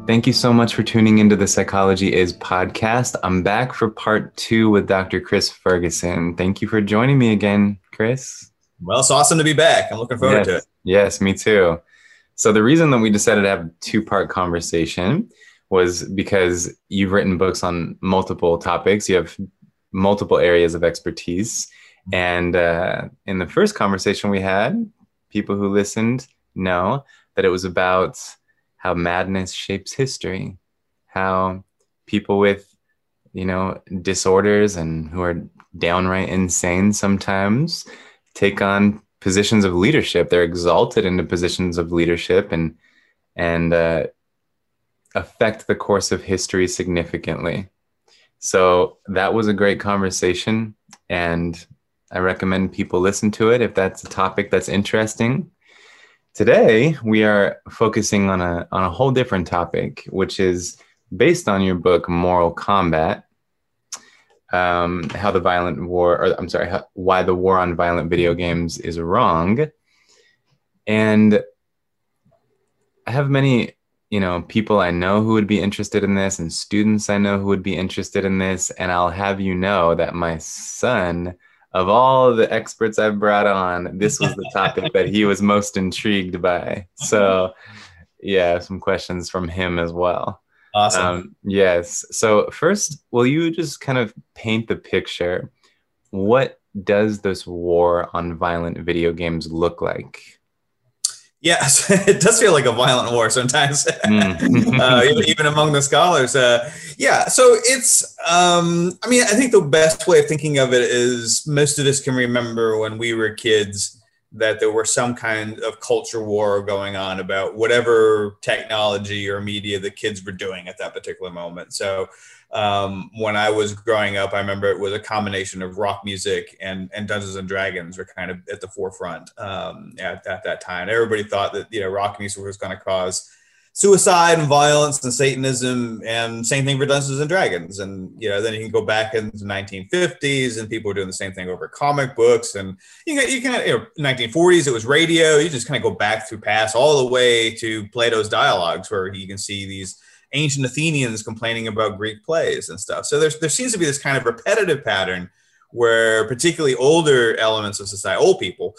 Thank you so much for tuning into the Psychology Is podcast. I'm back for part 2 with Dr. Chris Ferguson. Thank you for joining me again, Chris. Well, it's awesome to be back. I'm looking forward to it. Yes, me too. So the reason that we decided to have a 2-part conversation was because you've written books on multiple topics. You have multiple areas of expertise. And in the first conversation we had, people who listened know that it was about how madness shapes history, how people with, disorders and who are downright insane sometimes take on positions of leadership. They're exalted into positions of leadership and affect the course of history significantly. So that was a great conversation, and I recommend people listen to it if that's a topic that's interesting. Today, we are focusing on a whole different topic, which is based on your book, Moral Combat, why the war on violent video games is wrong. And I have many, people I know who would be interested in this, and students I know who would be interested in this. And I'll have you know that my son, of all the experts I've brought on, this was the topic that he was most intrigued by. So, yeah, some questions from him as well. Awesome. Yes. So first, will you just kind of paint the picture? What does this war on violent video games look like? Yes, it does feel like a violent war sometimes, even among the scholars. So it's, I think the best way of thinking of it is most of us can remember when we were kids that there were some kind of culture war going on about whatever technology or media the kids were doing at that particular moment. So when I was growing up, I remember it was a combination of rock music and Dungeons and Dragons were kind of at the forefront at that time. Everybody thought that rock music was going to cause suicide and violence and Satanism, and same thing for Dungeons and Dragons. And then you can go back into the 1950s, and people were doing the same thing over comic books. And you can 1940s, it was radio. You just kind of go back through past all the way to Plato's dialogues, where you can see these ancient Athenians complaining about Greek plays and stuff. So there seems to be this kind of repetitive pattern where particularly older elements of society, old people,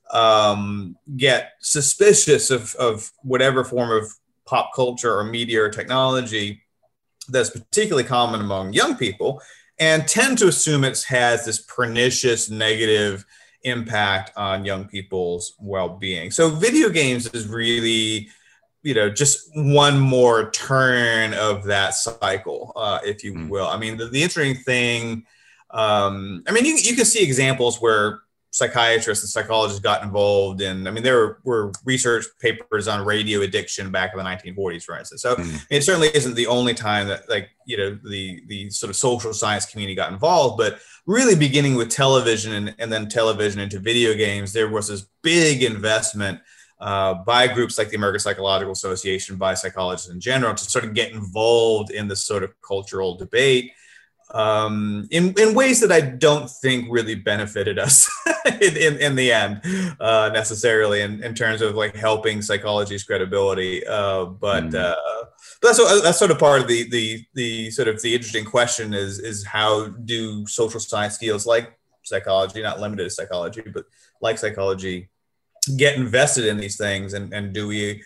get suspicious of whatever form of pop culture or media or technology that's particularly common among young people, and tend to assume it has this pernicious negative impact on young people's well-being. So video games is really just one more turn of that cycle, if you will. I mean, the interesting thing, you can see examples where psychiatrists and psychologists got involved in, there were research papers on radio addiction back in the 1940s, for instance. So it certainly isn't the only time that the sort of social science community got involved, but really beginning with television and then television into video games, there was this big investment by groups like the American Psychological Association, by psychologists in general, to sort of get involved in this sort of cultural debate in ways that I don't think really benefited us in the end, necessarily in terms of like helping psychology's credibility. But that's sort of part of the sort of the interesting question is how do social science fields like psychology, not limited to psychology, but like psychology, get invested in these things, and do we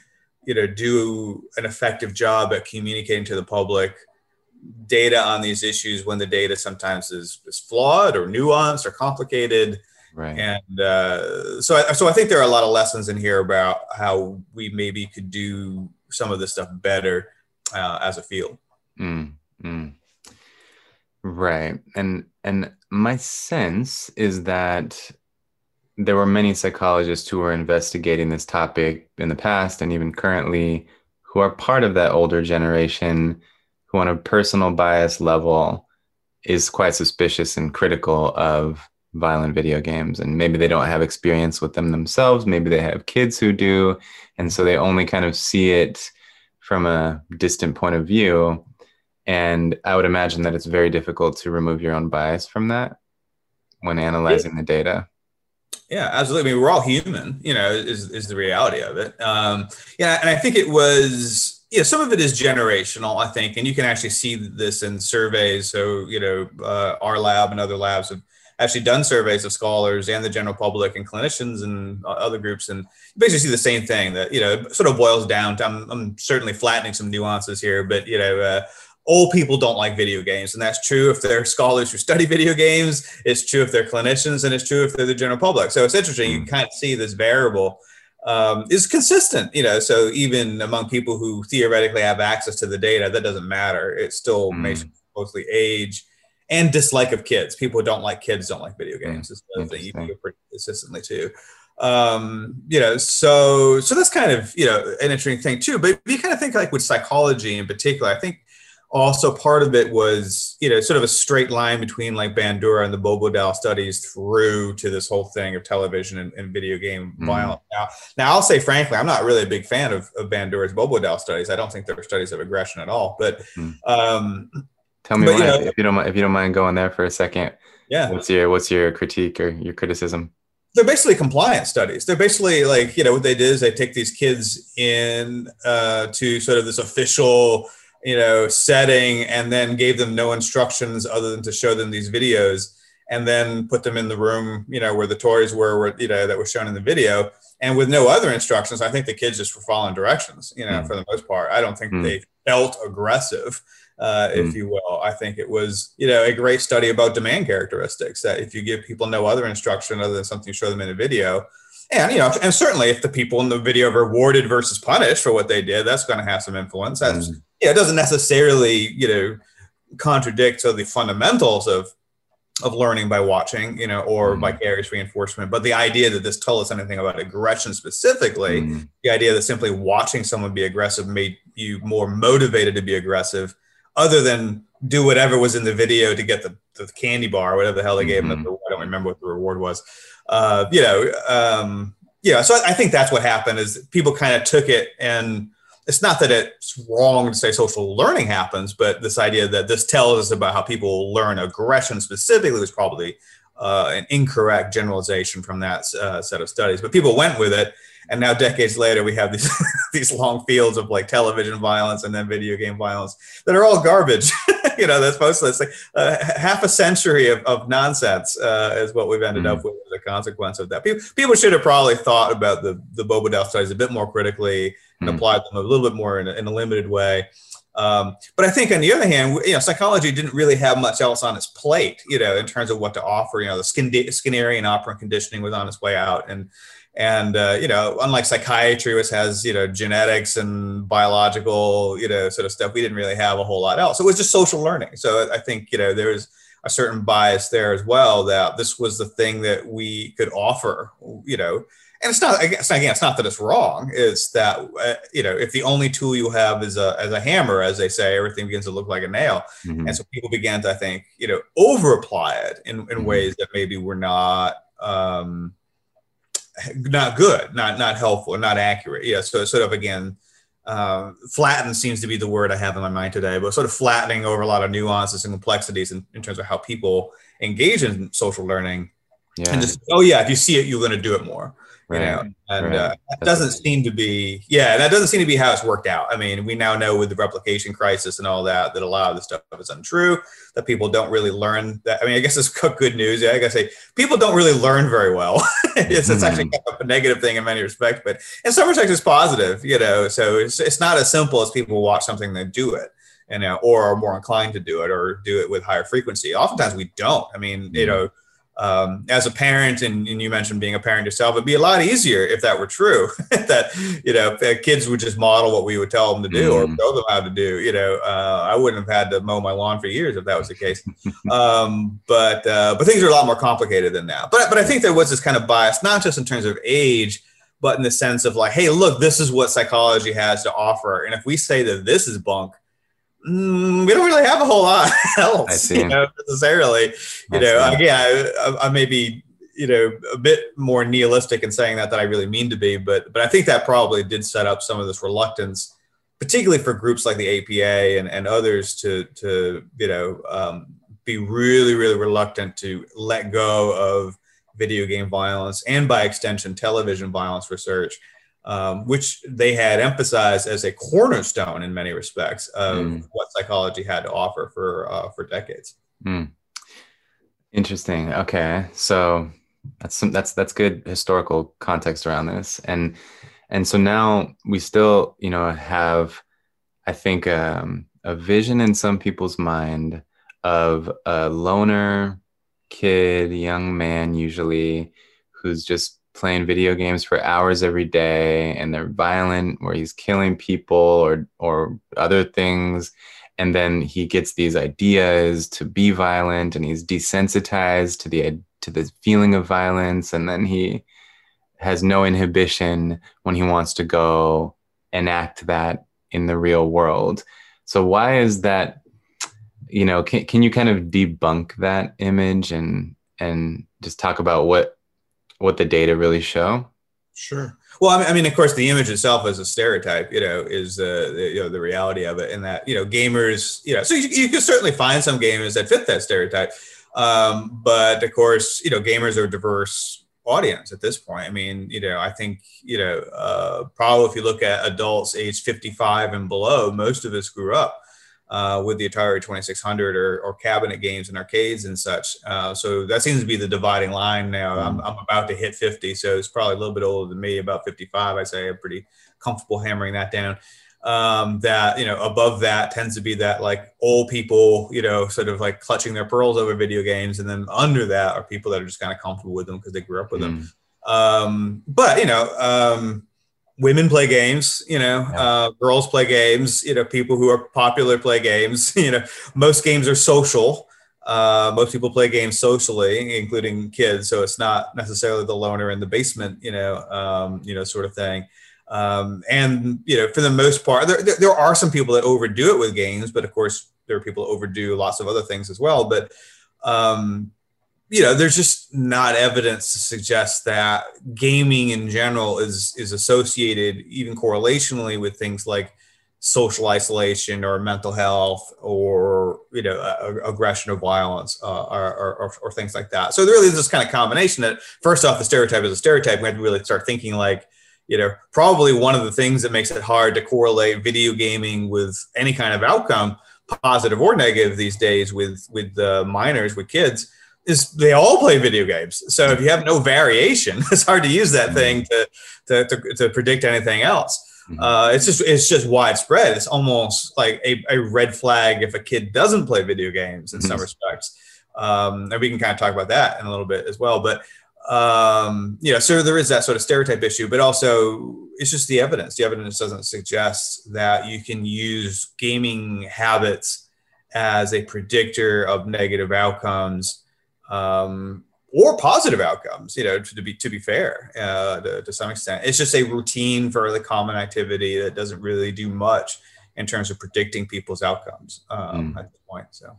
do an effective job at communicating to the public data on these issues when the data sometimes is flawed or nuanced or complicated. Right. And so I think there are a lot of lessons in here about how we maybe could do some of this stuff better as a field. Right. And my sense is that there were many psychologists who were investigating this topic in the past and even currently who are part of that older generation who on a personal bias level is quite suspicious and critical of violent video games. And maybe they don't have experience with them themselves. Maybe they have kids who do. And so they only kind of see it from a distant point of view. And I would imagine that it's very difficult to remove your own bias from that when analyzing the data. Yeah, absolutely. I mean, we're all human, is the reality of it. And I think it was Yeah, some of it is generational, I think, and you can actually see this in surveys. So, our lab and other labs have actually done surveys of scholars and the general public and clinicians and other groups, and you basically see the same thing that, it sort of boils down to, I'm certainly flattening some nuances here, but, old people don't like video games, and that's true if they're scholars who study video games, it's true if they're clinicians, and it's true if they're the general public. So it's interesting, you kind of see this variable is consistent, so even among people who theoretically have access to the data, that doesn't matter. It still makes mostly age and dislike of kids. People who don't like kids don't like video games. Is the thing you feel pretty consistently too. So that's kind of, an interesting thing too. But you kind of think like with psychology in particular, I think also part of it was, sort of a straight line between like Bandura and the Bobo-Dal studies through to this whole thing of television and video game violence. Now, I'll say frankly, I'm not really a big fan of Bandura's Bobo-Dal studies. I don't think they're studies of aggression at all. But tell me why, if you don't mind going there for a second. Yeah. What's your critique or your criticism? They're basically compliance studies. They're basically like, what they did is they take these kids in to sort of this official setting, and then gave them no instructions other than to show them these videos, and then put them in the room, where the toys were, that were shown in the video, and with no other instructions. I think the kids just were following directions, for the most part. I don't think they felt aggressive, if you will. I think it was, a great study about demand characteristics, that if you give people no other instruction other than something you show them in a video, and, and certainly if the people in the video are rewarded versus punished for what they did, that's going to have some influence. That's, it doesn't necessarily, contradict the fundamentals of learning by watching, or vicarious reinforcement. But the idea that this tells us anything about aggression specifically, the idea that simply watching someone be aggressive made you more motivated to be aggressive, other than do whatever was in the video to get the candy bar or whatever the hell they gave them. I don't remember what the reward was. So I think that's what happened, is people kind of took it, and it's not that it's wrong to say social learning happens, but this idea that this tells us about how people learn aggression specifically was probably an incorrect generalization from that set of studies. But people went with it, and now decades later we have these these long fields of like television violence and then video game violence that are all garbage. That's mostly, it's like half a century of nonsense is what we've ended up with as a consequence of that. People should have probably thought about the Bobo-Dal studies a bit more critically and applied them a little bit more in a limited way. But I think on the other hand, psychology didn't really have much else on its plate, in terms of what to offer. The Skinnerian operant conditioning was on its way out, and unlike psychiatry, which has genetics and biological sort of stuff, we didn't really have a whole lot else. It was just social learning. So I think there was a certain bias there as well, that this was the thing that we could offer. And it's not that it's wrong. It's that, if the only tool you have is a hammer, as they say, everything begins to look like a nail. And so people began to, I think, over apply it in ways that maybe were not good, not helpful, not accurate. Yeah. So it's sort of, again, flatten seems to be the word I have in my mind today, but sort of flattening over a lot of nuances and complexities in terms of how people engage in social learning. Yeah. And just, if you see it, you're going to do it more. And that doesn't seem to be, how it's worked out. I mean, we now know with the replication crisis and all that a lot of this stuff is untrue, that people don't really learn that. I mean, I guess it's good news. I gotta say, people don't really learn very well. It's actually kind of a negative thing in many respects, but in some respects it's positive, so it's not as simple as people watch something and do it, or are more inclined to do it or do it with higher frequency. Oftentimes we don't. I mean, as a parent, and you mentioned being a parent yourself, it'd be a lot easier if that were true, that kids would just model what we would tell them to do or show them how to do. I wouldn't have had to mow my lawn for years if that was the case. But things are a lot more complicated than that. But I think there was this kind of bias, not just in terms of age, but in the sense of like, hey, look, this is what psychology has to offer, and if we say that this is bunk, we don't really have a whole lot else, necessarily. I may be, a bit more nihilistic in saying that I really mean to be, but I think that probably did set up some of this reluctance, particularly for groups like the APA and others to be really, really reluctant to let go of video game violence and by extension television violence research. which they had emphasized as a cornerstone in many respects of what psychology had to offer for decades. Interesting. Okay, so that's good historical context around this, and so now we still, have, I think, a vision in some people's mind of a loner kid, young man usually, who's just playing video games for hours every day, and they're violent, where he's killing people or other things. And then he gets these ideas to be violent, and he's desensitized to the feeling of violence. And then he has no inhibition when he wants to go enact that in the real world. So why is that? Can you kind of debunk that image and just talk about what the data really show? Sure. Well, I mean, of course, the image itself as a stereotype, is the reality of it, and that gamers, so you can certainly find some gamers that fit that stereotype, but of course, gamers are a diverse audience at this point. I mean, I think probably if you look at adults aged 55 and below, most of us grew up with the Atari 2600 or cabinet games and arcades and such. So that seems to be the dividing line now. I'm about to hit 50, so it's probably a little bit older than me, about 55. I say I'm pretty comfortable hammering that down. That, above that tends to be that like old people, sort of like clutching their pearls over video games. And then under that are people that are just kind of comfortable with them because they grew up with them. But, women play games, girls play games, people who are popular play games, most games are social. Most people play games socially, including kids. So it's not necessarily the loner in the basement, sort of thing. And, for the most part, there are some people that overdo it with games, but of course there are people that overdo lots of other things as well. But, there's just not evidence to suggest that gaming in general is associated even correlationally with things like social isolation or mental health or, aggression or violence or things like that. So there really is this kind of combination that, first off, the stereotype is a stereotype. We have to really start thinking like, probably one of the things that makes it hard to correlate video gaming with any kind of outcome, positive or negative these days with minors, with kids, is they all play video games. So if you have no variation, it's hard to use that thing to predict anything else. It's just widespread. It's almost like a red flag if a kid doesn't play video games in some respects. And we can kind of talk about that in a little bit as well. But so there is that sort of stereotype issue, but also it's just the evidence. The evidence doesn't suggest that you can use gaming habits as a predictor of negative outcomes. Or positive outcomes, to be fair, to some extent. It's just a routine for the common activity that doesn't really do much in terms of predicting people's outcomes at this point. So,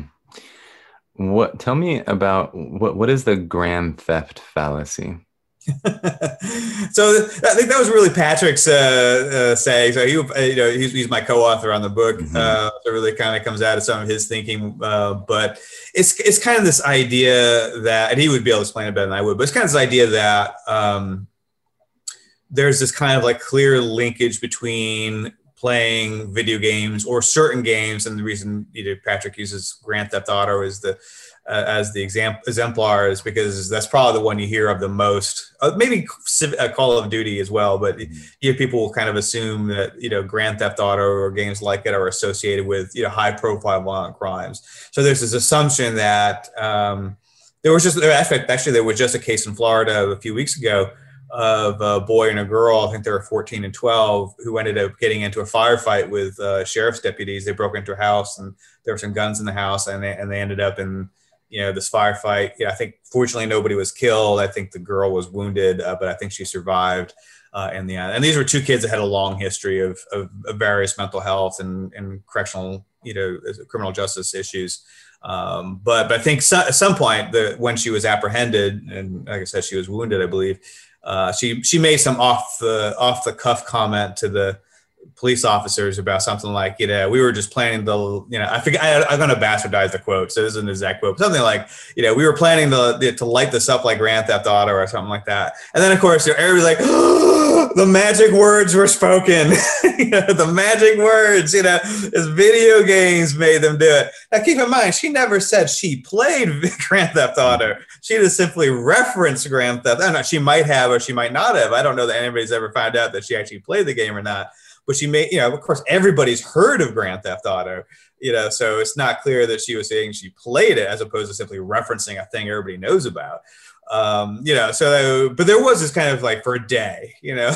tell me about what is the grand theft fallacy? So I think that was really Patrick's saying. So he's my co-author on the book. So it really kind of comes out of some of his thinking. But it's kind of this idea that, and he would be able to explain it better than I would. But it's kind of this idea that there's this kind of like clear linkage between playing video games or certain games, and the reason Patrick uses Grand Theft Auto as the exemplar is because that's probably the one you hear of the most. Maybe Call of Duty as well, but people kind of assume that Grand Theft Auto or games like it are associated with high-profile violent crimes. So there's this assumption that there was just a case in Florida a few weeks ago of a boy and a girl. I think they were 14 and 12, who ended up getting into a firefight with sheriff's deputies. They broke into a house and there were some guns in the house, and they ended up in this firefight. I think fortunately nobody was killed. I think the girl was wounded, but I think she survived in the end. And these were two kids that had a long history of various mental health and correctional, criminal justice issues. But I think at some point when she was apprehended, and like I said, she was wounded, I believe, she made some off the cuff comment to the police officers about something like, we were just planning I forget, I'm going to bastardize the quote, so this isn't an exact quote, but something like, we were planning to light this up like Grand Theft Auto or something like that. And then of course, everybody's like, the magic words were spoken. The magic words, as video games made them do it. Now, keep in mind, she never said she played Grand Theft Auto. She just simply referenced Grand Theft. I don't know, she might have or she might not have. I don't know that anybody's ever found out that she actually played the game or not. But she made, of course, everybody's heard of Grand Theft Auto, so it's not clear that she was saying she played it as opposed to simply referencing a thing everybody knows about. But there was this kind of like for a day,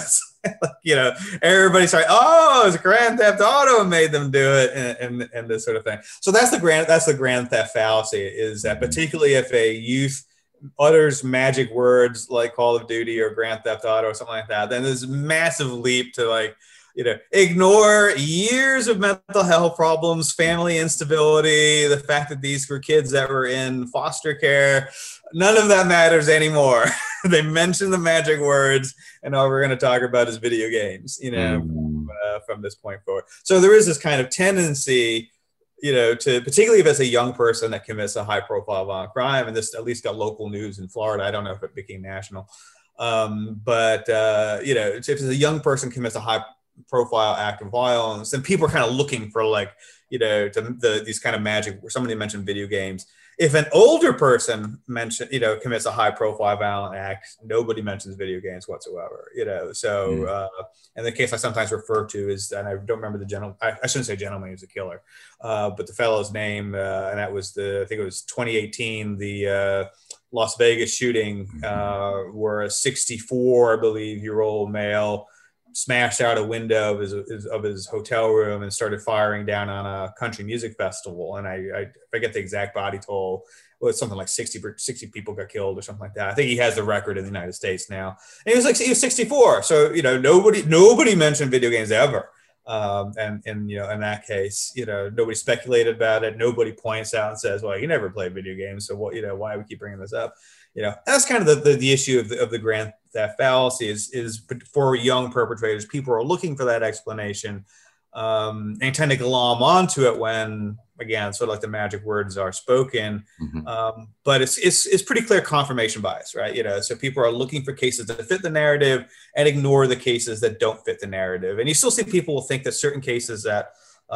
everybody's like, oh, it's Grand Theft Auto made them do it and this sort of thing. So that's the Grand Theft fallacy, is that particularly if a youth utters magic words like Call of Duty or Grand Theft Auto or something like that, then there's a massive leap to like, ignore years of mental health problems, family instability, the fact that these were kids that were in foster care. None of that matters anymore. They mention the magic words, and all we're going to talk about is video games, from this point forward. So there is this kind of tendency, to, particularly if it's a young person that commits a high profile violent crime, and this at least got local news in Florida. I don't know if it became national. If it's a young person commits a high profile act of violence, and people are kind of looking for like, these kind of magic, where somebody mentioned video games. If an older person commits a high profile violent act, nobody mentions video games whatsoever, and the case I sometimes refer to is, and I don't remember the gentleman, I shouldn't say gentleman, he was a killer, but the fellow's name, and that was I think it was 2018, the Las Vegas shooting, where a 64, I believe, year old male smashed out a window of his hotel room and started firing down on a country music festival. And I forget the exact body toll. It was something like 60 people got killed or something like that. I think he has the record in the United States now. And he was 64. So, nobody mentioned video games ever. And in that case, nobody speculated about it. Nobody points out and says, well, you never played video games. So why do we keep bringing this up? That's kind of the issue of the Grand Theft fallacy is for young perpetrators. People are looking for that explanation, and tend to glom onto it when, again, sort of like the magic words are spoken. But it's pretty clear confirmation bias, right? So people are looking for cases that fit the narrative and ignore the cases that don't fit the narrative. And you still see people will think that certain cases that,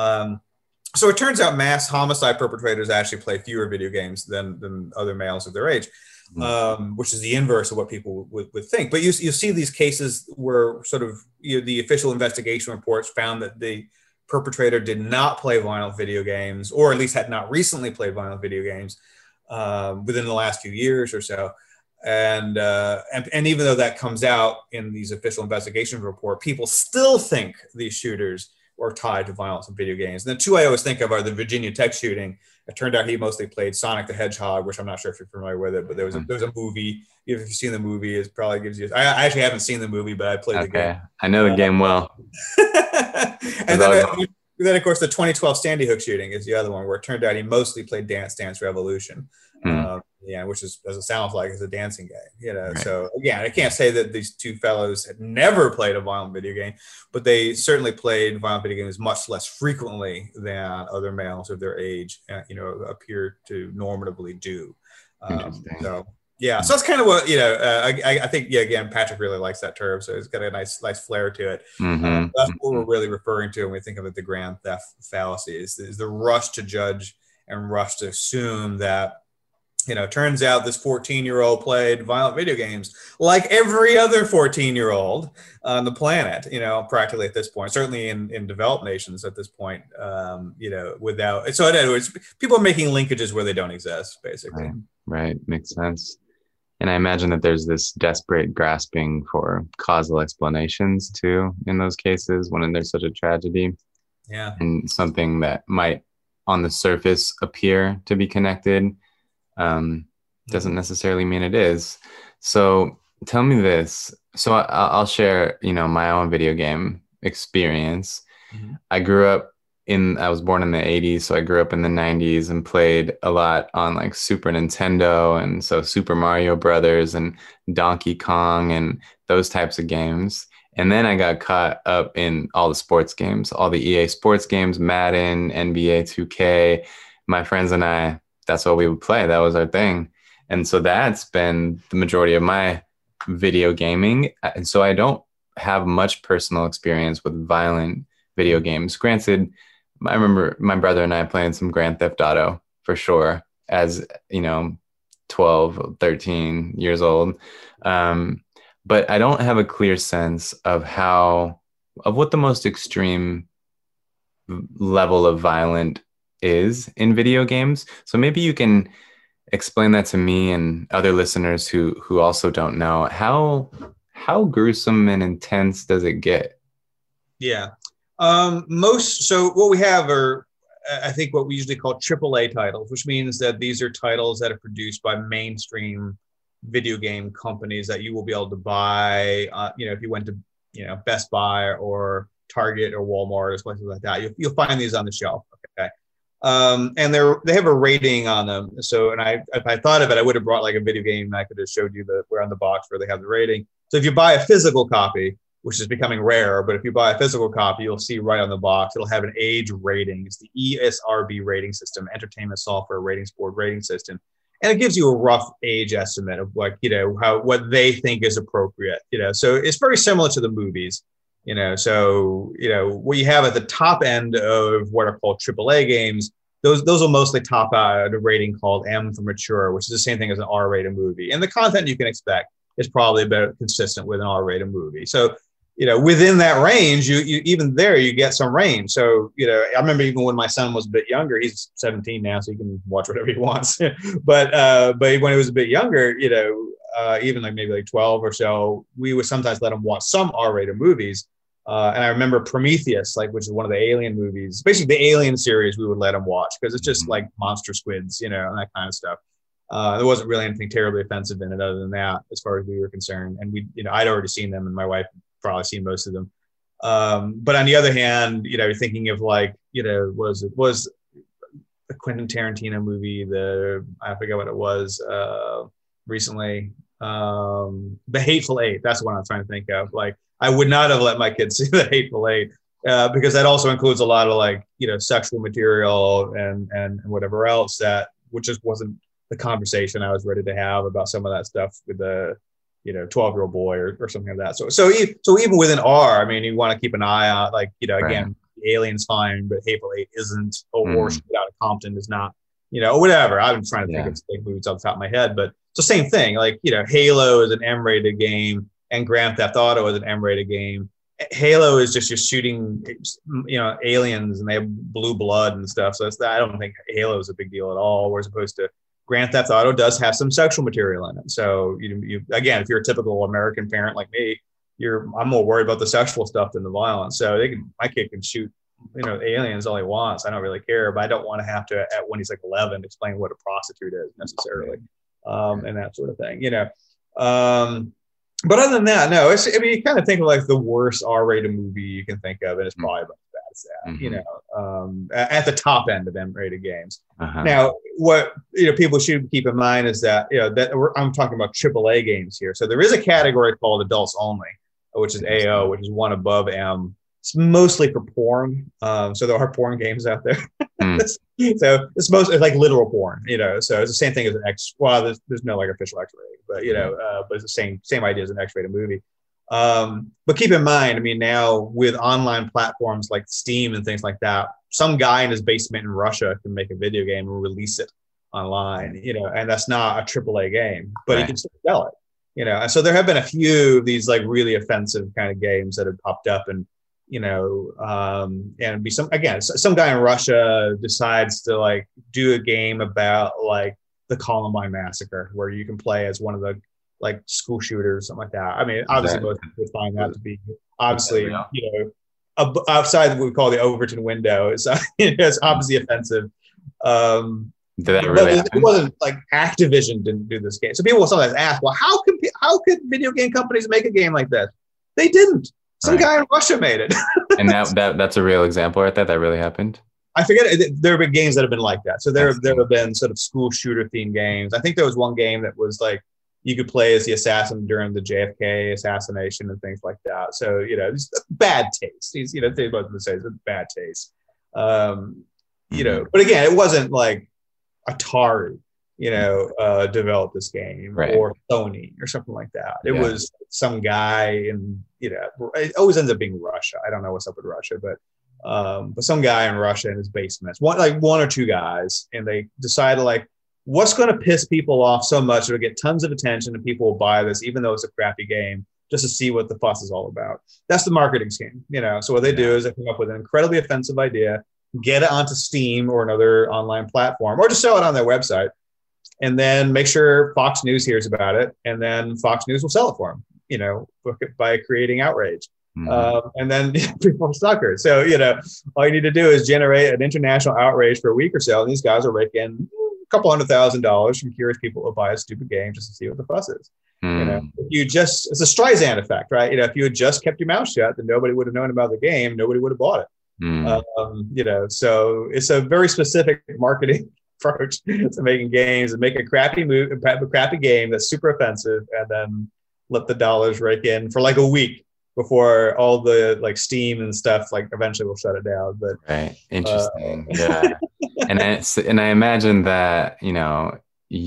so it turns out mass homicide perpetrators actually play fewer video games than other males of their age. Which is the inverse of what people would think. But you see these cases where sort of the official investigation reports found that the perpetrator did not play violent video games, or at least had not recently played violent video games within the last few years or so. And even though that comes out in these official investigation report, people still think these shooters were tied to violence in video games. And the two I always think of are the Virginia Tech shooting. It turned out he mostly played Sonic the Hedgehog, which I'm not sure if you're familiar with it, but there was a movie. If you've seen the movie, it probably gives you. I actually haven't seen the movie, but I played the game. I know the game well. And then, of course, the 2012 Sandy Hook shooting is the other one, where it turned out he mostly played Dance Dance Revolution. Which is, as it sounds like, is a dancing game, Right. So again, I can't say that these two fellows had never played a violent video game, but they certainly played violent video games much less frequently than other males of their age, appear to normatively do. So that's kind of what, I think, again, Patrick really likes that term. So it's got a nice flair to it. That's what we're really referring to when we think of it, the Grand Theft fallacy is the rush to judge and rush to assume that, turns out this 14-year-old played violent video games like every other 14-year-old on the planet, practically at this point, certainly in developed nations at this point, without. So in other words, people are making linkages where they don't exist, basically. Right. Makes sense. And I imagine that there's this desperate grasping for causal explanations too, in those cases when there's such a tragedy. Yeah. And something that might on the surface appear to be connected doesn't necessarily mean it is. So tell me this. So I'll share, my own video game experience. I was born in the 80s, so I grew up in the 90s and played a lot on like Super Nintendo, and so Super Mario Brothers and Donkey Kong and those types of games. And then I got caught up in all the sports games, all the EA sports games, Madden, NBA 2K. My friends and I, that's what we would play. That was our thing. And so that's been the majority of my video gaming. And so I don't have much personal experience with violent video games. Granted, I remember my brother and I playing some Grand Theft Auto for sure as, 12, 13 years old. But I don't have a clear sense of what the most extreme level of violent is in video games. So maybe you can explain that to me and other listeners who also don't know. How gruesome and intense does it get? Yeah. So what we have are, I think, what we usually call AAA titles, which means that these are titles that are produced by mainstream video game companies that you will be able to buy. If you went to, Best Buy or Target or Walmart or places like that, you'll find these on the shelf. Okay. And they have a rating on them. So, if I thought of it, I would have brought like a video game and I could have showed you where on the box where they have the rating. So if you buy a physical copy, which is becoming rare, but if you buy a physical copy, you'll see right on the box, it'll have an age rating. It's the ESRB rating system, Entertainment Software Ratings Board rating system. And it gives you a rough age estimate of what they think is appropriate, so it's very similar to the movies, what you have at the top end of what are called AAA games, those will mostly top out at a rating called M for mature, which is the same thing as an R-rated movie. And the content you can expect is probably about consistent with an R-rated movie. So, within that range, you even there, you get some range. So, I remember even when my son was a bit younger, he's 17 now, so he can watch whatever he wants. but when he was a bit younger, even like maybe like 12 or so, we would sometimes let him watch some R-rated movies. And I remember Prometheus, which is one of the Alien movies, basically the Alien series, we would let him watch because it's just like monster squids, and that kind of stuff. There wasn't really anything terribly offensive in it other than that, as far as we were concerned. And I'd already seen them, and my wife had probably seen most of them. But on the other hand, you're thinking of was the Quentin Tarantino movie, I forget what it was recently. The Hateful Eight. That's the one I'm trying to think of. I would not have let my kids see The Hateful Eight because that also includes a lot of sexual material and whatever else which just wasn't the conversation I was ready to have about some of that stuff with the 12-year-old boy or something like that. So even within R, I mean, you want to keep an eye out. Again, The Alien's fine, but Hateful Eight isn't. Or Straight Outta Compton is not. Or whatever. I'm trying to think of big movies off the top of my head, but it's the same thing. Halo is an M-rated game, and Grand Theft Auto is an M-rated game. Halo is just you're shooting, aliens, and they have blue blood and stuff. So I don't think Halo is a big deal at all. Whereas opposed to Grand Theft Auto does have some sexual material in it. So you again, if you're a typical American parent like me, I'm more worried about the sexual stuff than the violence. So my kid can shoot, aliens all he wants. I don't really care, but I don't want to have to, when he's 11, explain what a prostitute is necessarily, and that sort of thing. But other than that, no. You kind of think of the worst R-rated movie you can think of, and it's probably about as bad as that. At the top end of M-rated games. Now, what people should keep in mind is that I'm talking about AAA games here. So there is a category called adults only, which is AO, which is one above M. It's mostly for porn. So there are porn games out there. So it's mostly literal porn, so it's the same thing as an X. Well, there's no official X rating, but but it's the same idea as an X rated movie. But keep in mind, now with online platforms like Steam and things like that, some guy in his basement in Russia can make a video game and release it online, and that's not a AAA game, but he can still sell it, And so there have been a few of these really offensive kind of games that have popped up, and and be some guy in Russia decides to do a game about the Columbine massacre, where you can play as one of the school shooters, something like that. I mean, obviously most people would find that to be outside what we call the Overton window. It's obviously offensive. Did that really happen? It wasn't Activision didn't do this game. So people will sometimes ask, well, how could video game companies make a game like this? They didn't. Some guy in Russia made it. And that's a real example right there. That really happened. I forget it. There have been games that have been like that. So there have been sort of school shooter themed games. I think there was one game that was you could play as the assassin during the JFK assassination and things like that. So it's bad taste. They both would say it's bad taste. But again, it wasn't Atari. developed this game, Right. or Sony or something like that. It Yeah. was some guy in, it always ends up being Russia. I don't know what's up with Russia, but some guy in Russia in his basement, one or two guys, and they decided like, what's going to piss people off so much it'll get tons of attention and people will buy this, even though it's a crappy game, just to see what the fuss is all about. That's the marketing scheme, So what they do is they come up with an incredibly offensive idea, get it onto Steam or another online platform, or just sell it on their website, and then make sure Fox News hears about it, and then Fox News will sell it for them, by creating outrage. And then people are suckers. So, all you need to do is generate an international outrage for a week or so, and these guys are raking a couple $100,000 from curious people who buy a stupid game just to see what the fuss is. It's a Streisand effect, right? If you had just kept your mouth shut, then nobody would have known about the game. Nobody would have bought it. So it's a very specific marketing approach to making games, and make a crappy game that's super offensive, and then let the dollars rake in for like a week before all the like Steam and stuff like eventually will shut it down. But right, interesting. Yeah. and I imagine that the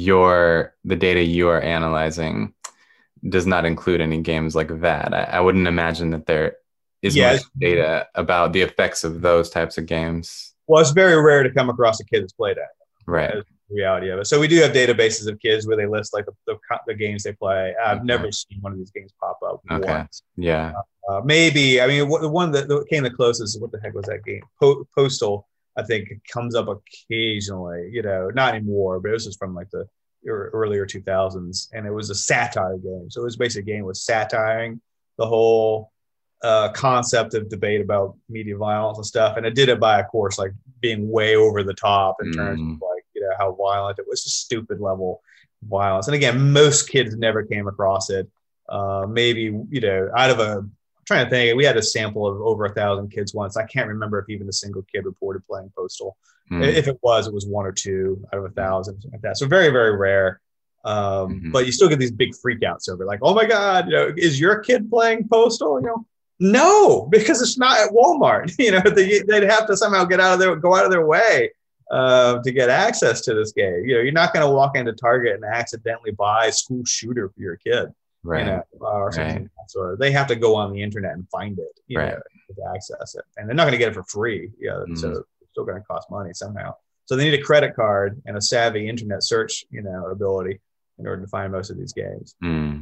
data you are analyzing does not include any games like that. I wouldn't imagine that there is much data about the effects of those types of games. Well, it's very rare to come across a kid that's played it. Right. That's the reality of it. So we do have databases of kids where they list like the games they play. I've never seen one of these games pop up once. Yeah. Maybe, I mean, the one that came the closest, what the heck was that game? Postal, I think, comes up occasionally, not anymore, but it was just from like the earlier 2000s, and it was a satire game. So it was basically a game with satiring the whole concept of debate about media violence and stuff, and it did it by, of course, like being way over the top in terms of like how violent it was, a stupid level violence. And again, most kids never came across it. Maybe out of I'm trying to think, we had a sample of over 1,000 kids once. I can't remember if even a single kid reported playing Postal. If it was one or two out of 1,000, something like that. So very, very rare. But you still get these big freakouts over, like, oh my God, is your kid playing Postal? No, because it's not at Walmart. They'd have to somehow go out of their way to get access to this game. You're not going to walk into Target and accidentally buy a school shooter for your kid, right? Or something. Or they have to go on the internet and find it, to access it, and they're not going to get it for free. So it's still going to cost money somehow. So they need a credit card and a savvy internet search, ability in order to find most of these games.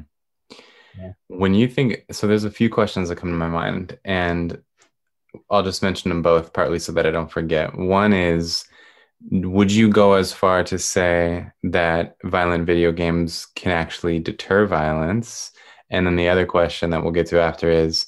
Yeah. When you think, so there's a few questions that come to my mind, and I'll just mention them both partly so that I don't forget. One is, would you go as far to say that violent video games can actually deter violence? And then the other question that we'll get to after is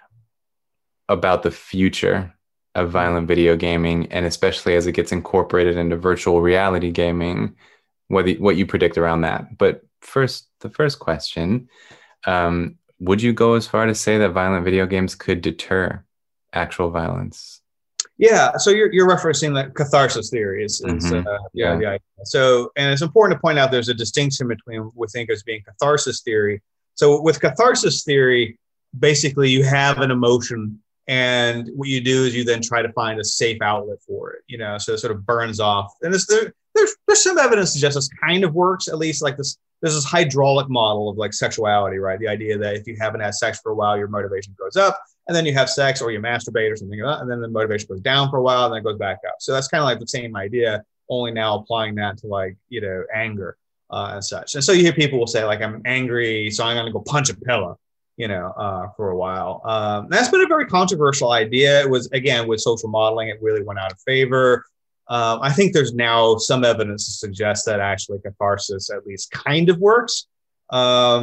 about the future of violent video gaming, and especially as it gets incorporated into virtual reality gaming, what you predict around that. But first, the first question, would you go as far to say that violent video games could deter actual violence? Yeah, so you're referencing the catharsis theory. Yeah. So, and it's important to point out there's a distinction between what we think as being catharsis theory. So with catharsis theory, basically you have an emotion, and what you do is you then try to find a safe outlet for it. So it sort of burns off. And there's some evidence to suggest this kind of works, at least like this. There's this hydraulic model of like sexuality, right? The idea that if you haven't had sex for a while, your motivation goes up, and then you have sex or you masturbate or something like that, and then the motivation goes down for a while, and then it goes back up. So that's kind of like the same idea, only now applying that to like, anger and such. And so you hear people will say like, I'm angry, so I'm going to go punch a pillow, for a while. That's been a very controversial idea. It was, again, with social modeling, it really went out of favor. I think there's now some evidence to suggest that actually catharsis at least kind of works, for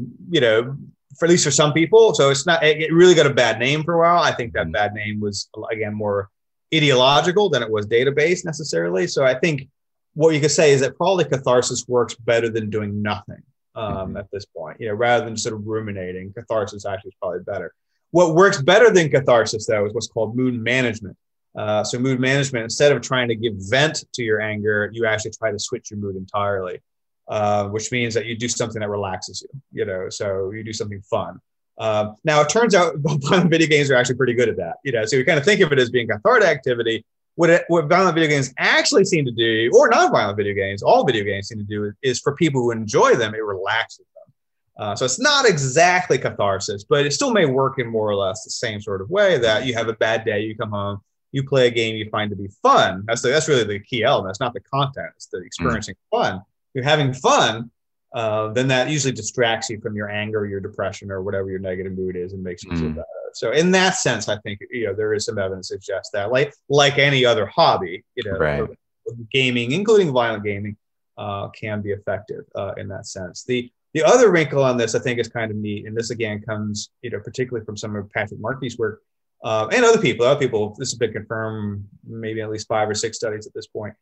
at least for some people. So it really got a bad name for a while. I think that bad name was, again, more ideological than it was data-based necessarily. So I think what you could say is that probably catharsis works better than doing nothing at this point, rather than sort of ruminating. Catharsis actually is probably better. What works better than catharsis, though, is what's called mood management. So mood management, instead of trying to give vent to your anger, you actually try to switch your mood entirely, which means that you do something that relaxes you, so you do something fun. Now, it turns out video games are actually pretty good at that. So you kind of think of it as being cathartic activity, what violent video games actually seem to do, or non-violent video games, all video games seem to do, is for people who enjoy them, it relaxes them. So it's not exactly catharsis, but it still may work in more or less the same sort of way that you have a bad day, you come home, you play a game you find to be fun. That's really the key element. It's not the content, it's the experiencing fun. You're having fun, then that usually distracts you from your anger, your depression, or whatever your negative mood is, and makes you feel better. So in that sense, I think there is some evidence to suggest that, like any other hobby, right. Gaming, including violent gaming, can be effective in that sense. The other wrinkle on this, I think, is kind of neat, and this again comes, particularly from some of Patrick Markey's work and other people. This has been confirmed, maybe at least 5 or 6 studies at this point.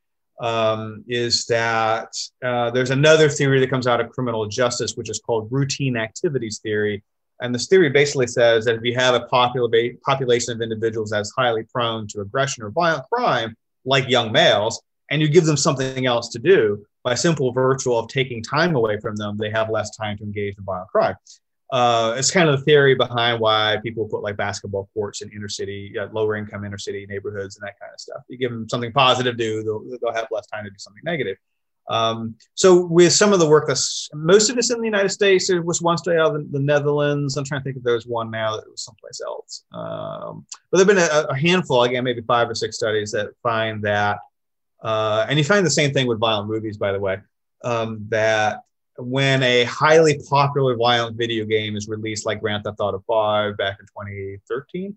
Is that there's another theory that comes out of criminal justice, which is called routine activities theory. And this theory basically says that if you have a population of individuals that's highly prone to aggression or violent crime, like young males, and you give them something else to do, by simple virtue of taking time away from them, they have less time to engage in violent crime. It's kind of the theory behind why people put like basketball courts in lower income inner city neighborhoods and that kind of stuff. You give them something positive to do, they'll have less time to do something negative. So with some of the work most of it's in the United States, there was one study out of the Netherlands. I'm trying to think if there's one now that was someplace else. But there've been a handful, again, maybe 5 or 6 studies that find that, and you find the same thing with violent movies, by the way, that when a highly popular violent video game is released, like Grand Theft Auto 5 back in 2013,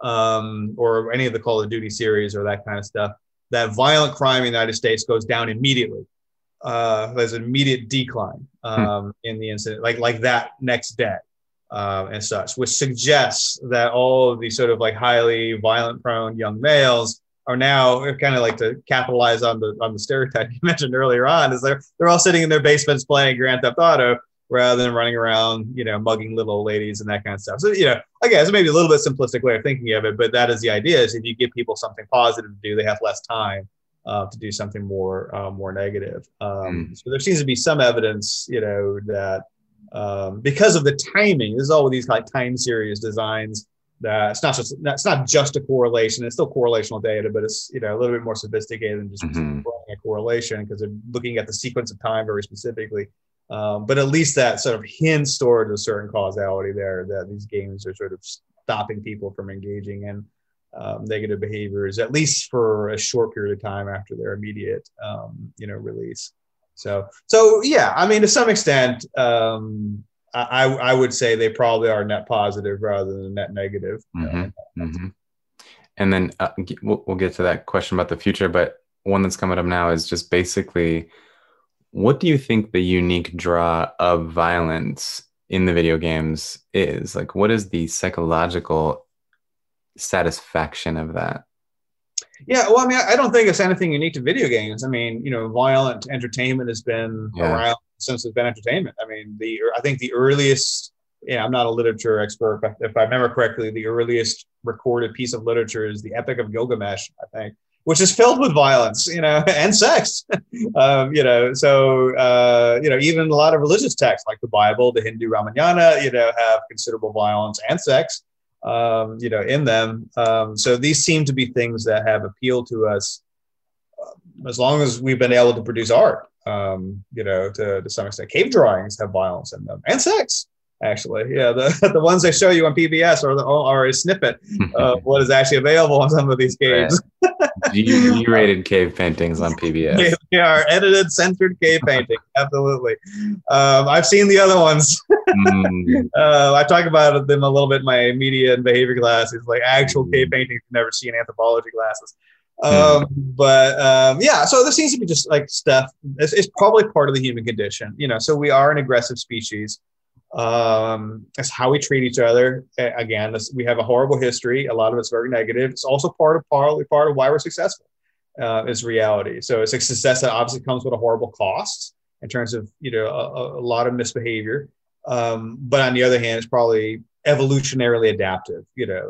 or any of the Call of Duty series or that kind of stuff, that violent crime in the United States goes down immediately. There's an immediate decline in the incident, like that next day and such, which suggests that all of these sort of like highly violent prone young males are now kind of like, to capitalize on the stereotype you mentioned earlier on, is they're all sitting in their basements playing Grand Theft Auto rather than running around, mugging little old ladies and that kind of stuff. So, again, it's maybe a little bit simplistic way of thinking of it, but that is the idea, is if you give people something positive to do, they have less time to do something more negative. So there seems to be some evidence, that because of the timing, this is all with these like time series designs, that it's not just a correlation. It's still correlational data, but it's a little bit more sophisticated than just a correlation, because they're looking at the sequence of time very specifically. But at least that sort of hints towards a certain causality there, that these games are sort of stopping people from engaging in negative behaviors, at least for a short period of time after their immediate release. So yeah, I mean, to some extent, I would say they probably are net positive rather than net negative. And then we'll get to that question about the future, but one that's coming up now is just basically, what do you think the unique draw of violence in the video games is? Like, what is the psychological satisfaction of that? Yeah, well, I mean, I don't think it's anything unique to video games. I mean, violent entertainment has been around since it's been entertainment. I mean, I think the earliest, I'm not a literature expert, but if I remember correctly, the earliest recorded piece of literature is the Epic of Gilgamesh, I think, which is filled with violence, and sex. So even a lot of religious texts like the Bible, the Hindu Ramayana, have considerable violence and sex, in them. So these seem to be things that have appealed to us as long as we've been able to produce art. To some extent, cave drawings have violence in them and sex. Actually, yeah, the ones they show you on PBS are a snippet of what is actually available on some of these games. G-rated cave paintings on PBS. They are edited, censored cave paintings. Absolutely. I've seen the other ones. I talk about them a little bit in my media and behavior classes, like actual cave paintings you never see in anthropology classes. Yeah, so there seems to be just like stuff. It's probably part of the human condition, so we are an aggressive species. It's how we treat each other. Again, we have a horrible history. A lot of it's very negative. It's also partly part of why we're successful, is reality. So it's a success that obviously comes with a horrible cost in terms of, a lot of misbehavior. But on the other hand, it's probably evolutionarily adaptive,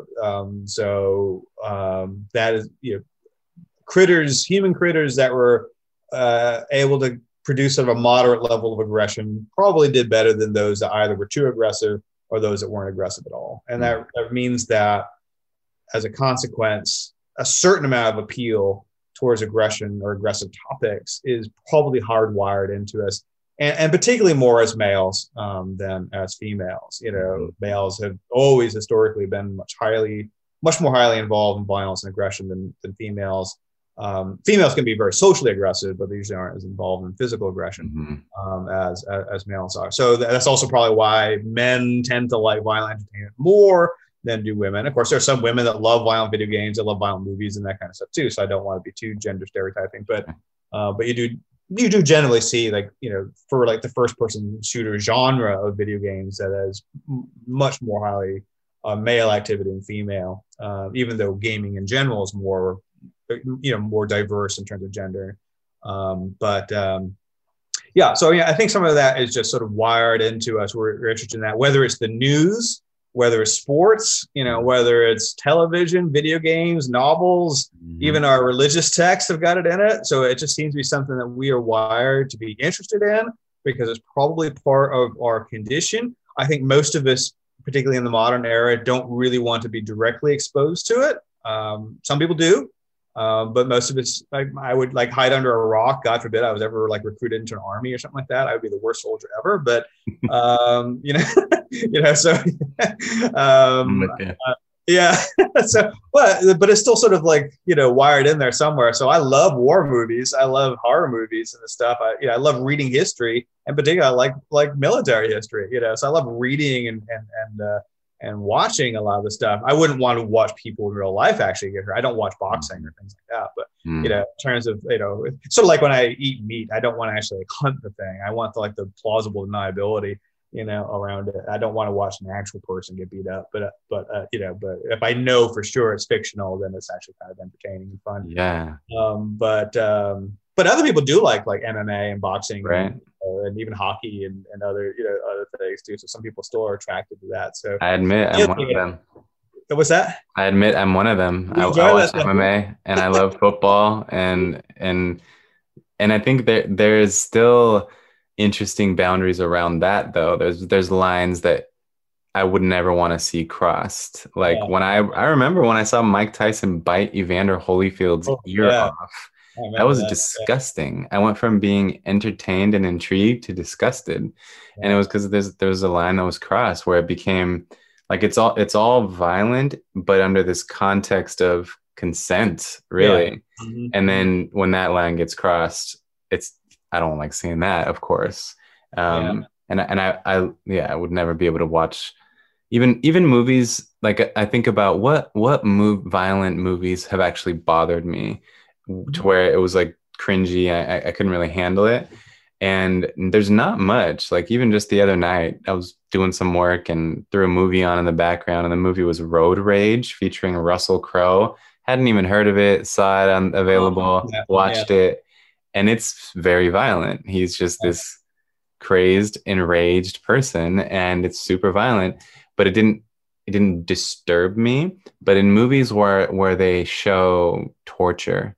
that is, human critters that were able to produce sort of a moderate level of aggression probably did better than those that either were too aggressive or those that weren't aggressive at all. And that means that as a consequence, a certain amount of appeal towards aggression or aggressive topics is probably hardwired into us, and particularly more as males than as females. You know, males have always historically been much more highly involved in violence and aggression than females. Females can be very socially aggressive, but they usually aren't as involved in physical aggression as males are. So that's also probably why men tend to like violent entertainment more than do women. Of course, there are some women that love violent video games, that love violent movies and that kind of stuff too. So I don't want to be too gender stereotyping, but you do generally see, like, you know, for like the first person shooter genre of video games, that has much more highly male activity than female, even though gaming in general is more, you know, more diverse in terms of gender. Yeah, so yeah, I think some of that is just sort of wired into us. We're interested in that, whether it's the news, whether it's sports, you know, whether it's television, video games, novels, even our religious texts have got it in it. So it just seems to be something that we are wired to be interested in, because it's probably part of our condition. I think most of us, particularly in the modern era, don't really want to be directly exposed to it. Some people do. But most of it's, like, I would like hide under a rock. God forbid I was ever like recruited into an army or something like that. I would be the worst soldier ever. But you know, you know, so yeah. So, but it's still sort of like, you know, wired in there somewhere. So I love war movies. I love horror movies and stuff. I love reading history, and particularly I like military history. You know, so I love reading and watching a lot of the stuff. I wouldn't want to watch people in real life actually get hurt. I don't watch boxing or things like that. But you know, in terms of, you know, it's sort of like when I eat meat, I don't want to actually hunt the thing. I want the plausible deniability, you know, around it. I don't want to watch an actual person get beat up. But you know, but if I know for sure it's fictional, then it's actually kind of entertaining and fun. Yeah. But other people do like MMA and boxing, right, and even hockey and other, you know, other things too. So some people still are attracted to that. So I admit I'm one of them. What's that? I admit I'm one of them. I watch MMA and I love football, and I think that there's still interesting boundaries around that, though. There's lines that I would never want to see crossed. Like when I remember when I saw Mike Tyson bite Evander Holyfield's ear off. That was disgusting. I went from being entertained and intrigued to disgusted. And it was because there was a line that was crossed where it became like it's all violent, but under this context of consent, really. And then when that line gets crossed, I don't like seeing that, of course. And I would never be able to watch even movies. Like, I think about what violent movies have actually bothered me, to where it was like cringy. I couldn't really handle it. And there's not much. Like, even just the other night, I was doing some work and threw a movie on in the background, and the movie was Road Rage featuring Russell Crowe. Hadn't even heard of it, saw it on available, watched it, and it's very violent. He's just this crazed, enraged person, and it's super violent, but it didn't disturb me. But in movies where they show torture,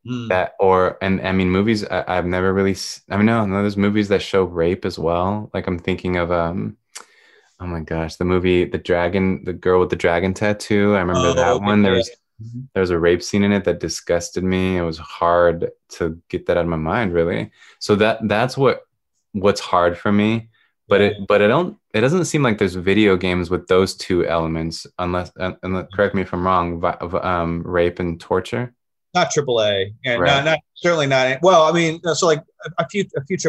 movies I've never really, no, there's movies that show rape as well. Like, I'm thinking of oh my gosh, the movie The Girl with the Dragon Tattoo. I remember that one. There was a rape scene in it that disgusted me. It was hard to get that out of my mind, really. So that's what's hard for me. But it doesn't seem like there's video games with those two elements, unless correct me if I'm wrong, rape and torture. Not AAA, and not certainly not. Well, I mean, so like a few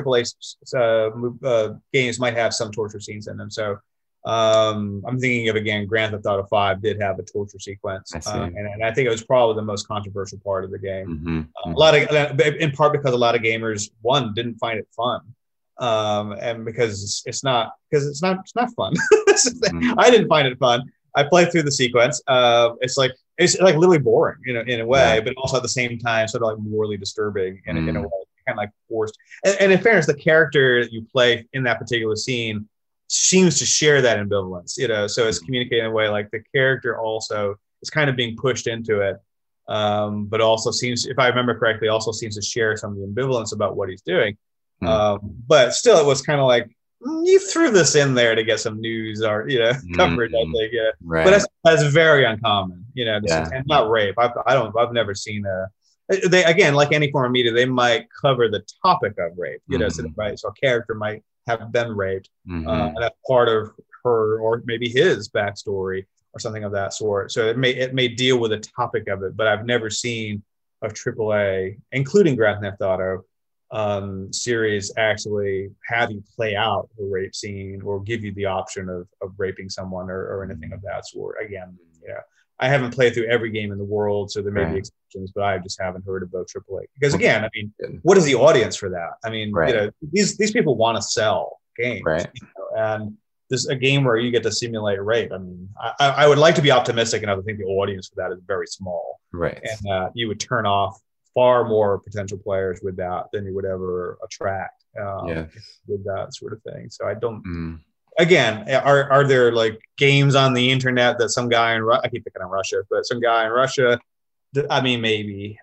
AAA games might have some torture scenes in them. So I'm thinking of, again, Grand Theft Auto 5 did have a torture sequence, and I think it was probably the most controversial part of the game. A lot of, in part because a lot of gamers, one, didn't find it fun, and because it's not fun. I didn't find it fun. I played through the sequence. It's like literally boring, you know, in a way, but also at the same time sort of like morally disturbing in a way, kind of like forced. And in fairness, the character that you play in that particular scene seems to share that ambivalence, you know. So it's communicating in a way like the character also is kind of being pushed into it, but also seems, if I remember correctly, also seems to share some of the ambivalence about what he's doing. But still, it was kind of like, you threw this in there to get some news or coverage. I think, yeah, right. But that's very uncommon, Yeah. and not rape. I've never seen they, again, like any form of media, they might cover the topic of rape, so, right? So a character might have been raped, and that's part of her or maybe his backstory or something of that sort. So it may deal with the topic of it, but I've never seen a AAA, including Grand Theft Auto, series actually have you play out a rape scene or give you the option of raping someone or anything of that sort. Again, I haven't played through every game in the world, so there may be exceptions, but I just haven't heard about AAA. Because again, I mean, what is the audience for that? I mean, these people want to sell games, and this a game where you get to simulate rape. I mean, I would like to be optimistic, and I think the audience for that is very small, and you would turn off far more potential players with that than you would ever attract with that sort of thing. So I don't. Again, are there like games on the internet that some guy in I keep thinking of Russia, but some guy in Russia? I mean, maybe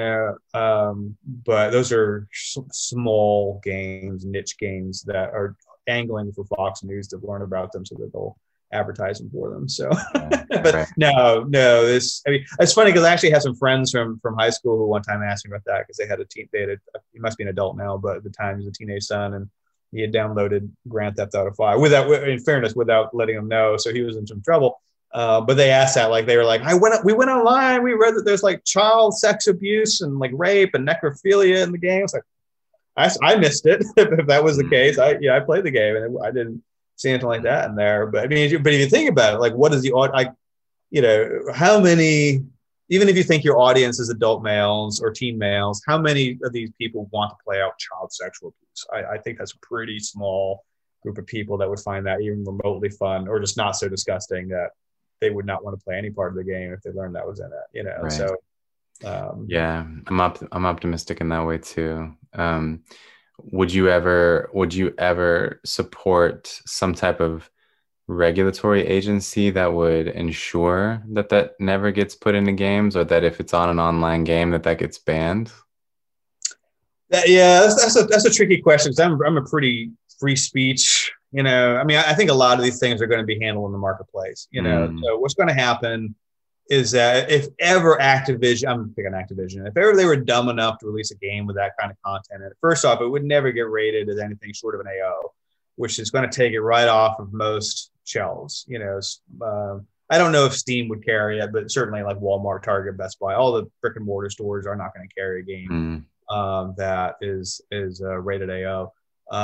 but those are small games, niche games that are angling for Fox News to learn about them so that they'll advertise them for them. So, but no, this. I mean, it's funny because I actually had some friends from high school who one time asked me about that because they had he must be an adult now, but at the time he was a teenage son and he had downloaded Grand Theft Auto 5 in fairness, without letting him know. So he was in some trouble. But they asked that, like, they were like, we went online, we read that there's like child sex abuse and like rape and necrophilia in the game. It's like, I missed it. If that was the case, I played the game and I didn't see anything like that in there. But I mean, if you think about it, like, what is how many, even if you think your audience is adult males or teen males, how many of these people want to play out child sexual abuse? I think that's a pretty small group of people that would find that even remotely fun or just not so disgusting that they would not want to play any part of the game if they learned that was in it, So, yeah, I'm optimistic in that way too. Would you ever support some type of regulatory agency that would ensure that never gets put into games, or that if it's on an online game that gets banned? That's a tricky question because I'm a pretty free speech. I mean, I think a lot of these things are going to be handled in the marketplace. So what's going to happen is that if ever Activision, I'm picking Activision, if ever they were dumb enough to release a game with that kind of content in it, first off, it would never get rated as anything short of an AO, which is going to take it right off of most shelves. I don't know if Steam would carry it, but certainly like Walmart, Target, Best Buy, all the brick and mortar stores are not going to carry a game that is rated AO.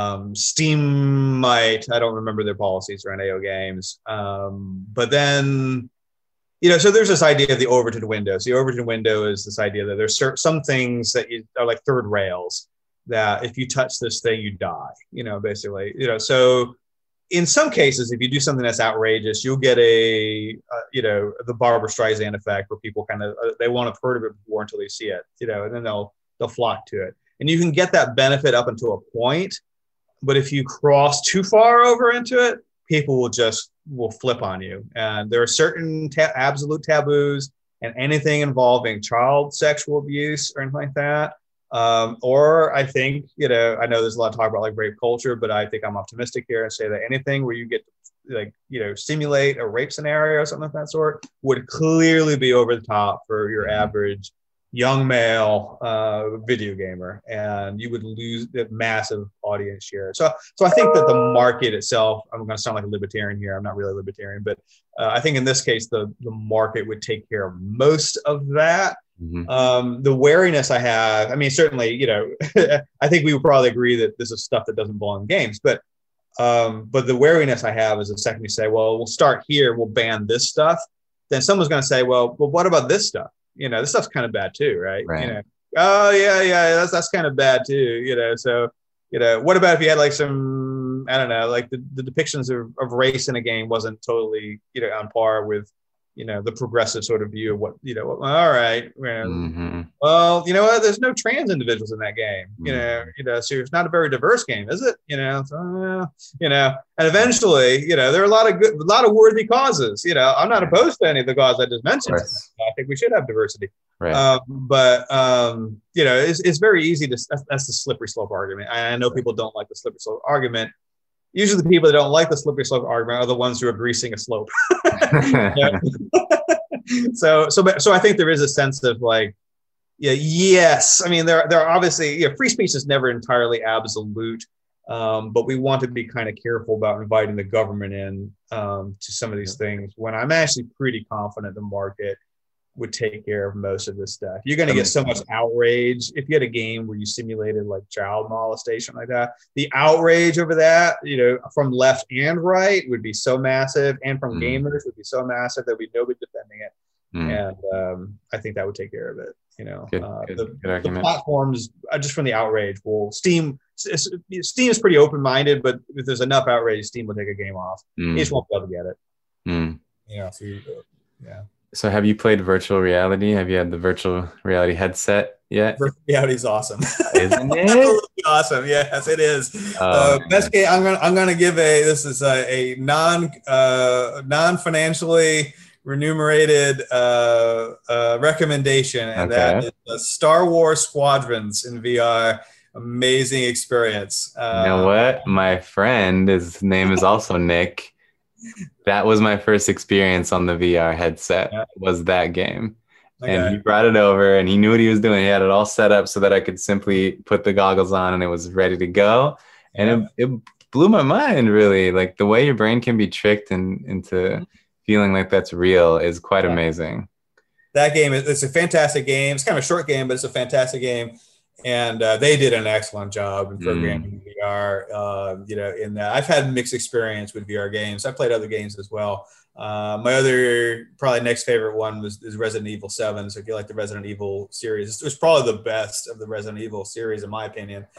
Steam might, I don't remember their policies around AO games. But then, so there's this idea of the Overton window. So the Overton window is this idea that there's some things that are like third rails that if you touch this thing, you die, basically, so in some cases, if you do something that's outrageous, you'll get the Barbra Streisand effect where people kind of, they won't have heard of it before until they see it, and then they'll flock to it. And you can get that benefit up until a point. But if you cross too far over into it, people will flip on you. And there are certain absolute taboos, and anything involving child sexual abuse or anything like that. Or I think, I know there's a lot of talk about like rape culture, but I think I'm optimistic here and say that anything where you get to simulate a rape scenario or something of that sort would clearly be over the top for your average young male video gamer, and you would lose a massive audience share. So I think that the market itself, I'm going to sound like a libertarian here. I'm not really a libertarian, but I think in this case, the market would take care of most of that. The wariness I have, I mean, certainly, I think we would probably agree that this is stuff that doesn't belong in games, but the wariness I have is the second you say, well, we'll start here, we'll ban this stuff, then someone's going to say, well, what about this stuff? This stuff's kind of bad too, right? Oh yeah, that's kind of bad too, so, what about if you had like some, I don't know, like the depictions of race in a game wasn't totally, on par with, the progressive sort of view of what, all right, well, you know what, there's no trans individuals in that game, so it's not a very diverse game, is it? And eventually, there are a lot of worthy causes, I'm not opposed to any of the causes I just mentioned. I think we should have diversity. But it's very easy that's the slippery slope argument. I know people don't like the slippery slope argument. usually the people that don't like the slippery slope argument are the ones who are greasing a slope. So I think there is a sense of like, yeah, yes. I mean, there are obviously, free speech is never entirely absolute, but we want to be kind of careful about inviting the government in to some of these things when I'm actually pretty confident the market would take care of most of this stuff. You're going to get so much outrage if you had a game where you simulated like child molestation like that. The outrage over that, from left and right would be so massive, and from gamers would be so massive that we'd nobody defending it. And I think that would take care of it. Good argument. The platforms, just from the outrage, Steam is pretty open-minded, but if there's enough outrage, Steam will take a game off. You just won't be able to get it. So have you played virtual reality? Have you had the virtual reality headset yet? Virtual reality is awesome. Isn't it? Absolutely awesome. Yes, it is. Best game. I'm gonna give this is a non-financially remunerated recommendation, and that is Star Wars Squadrons in VR. Amazing experience. You know what? My friend, his name is also Nick. That was my first experience on the VR headset, was that game. Okay. And he brought it over and he knew what he was doing. He had it all set up so that I could simply put the goggles on and it was ready to go. And it blew my mind, really. Like the way your brain can be tricked into feeling like that's real is quite amazing. That game, it's a fantastic game. It's kind of a short game, but it's a fantastic game. And they did an excellent job in programming VR. In that, I've had mixed experience with VR games. I played other games as well. My other probably next favorite one is Resident Evil 7. So if you like the Resident Evil series, it was probably the best of the Resident Evil series in my opinion.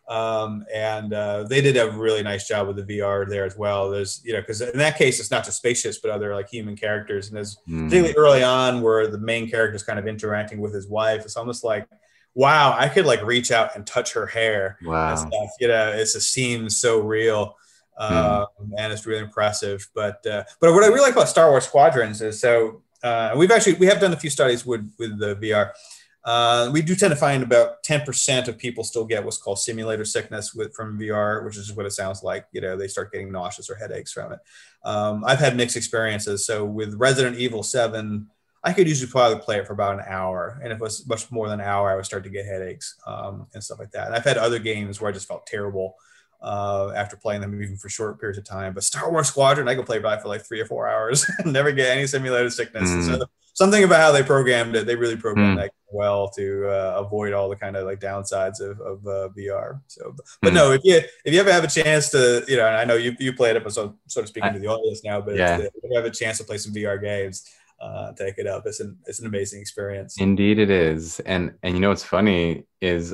They did a really nice job with the VR there as well. There's, because in that case, it's not just spaceships, but other like human characters. And there's particularly early on where the main character is kind of interacting with his wife. It's almost like, wow, I could like reach out and touch her hair. Wow. And stuff. It just seems so real. And it's really impressive. But what I really like about Star Wars Squadrons is we have done a few studies with the VR. We do tend to find about 10% of people still get what's called simulator sickness from VR, which is what it sounds like. They start getting nauseous or headaches from it. I've had mixed experiences. So with Resident Evil 7, I could usually probably play it for about an hour. And if it was much more than an hour, I would start to get headaches and stuff like that. And I've had other games where I just felt terrible after playing them even for short periods of time. But Star Wars Squadron, I could play by for like 3 or 4 hours and never get any simulator sickness. So something about how they programmed it, they really programmed that well to avoid all the kind of like downsides of VR. So, but no, if you ever have a chance to, and I know you play it up, so sort of speaking to the audience now, but if you have a chance to play some VR games, take it up. It's an amazing experience. Indeed it is. And what's funny is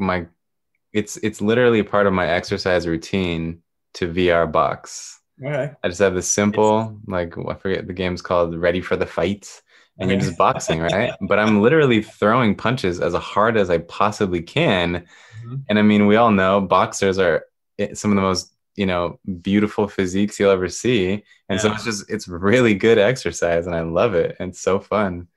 it's literally part of my exercise routine to VR box. Okay. I just have this simple, I forget the game's called Ready for the Fight. And you're just boxing, right? But I'm literally throwing punches as hard as I possibly can. And I mean, we all know boxers are some of the most, beautiful physiques you'll ever see. And so it's really good exercise and I love it. And it's so fun.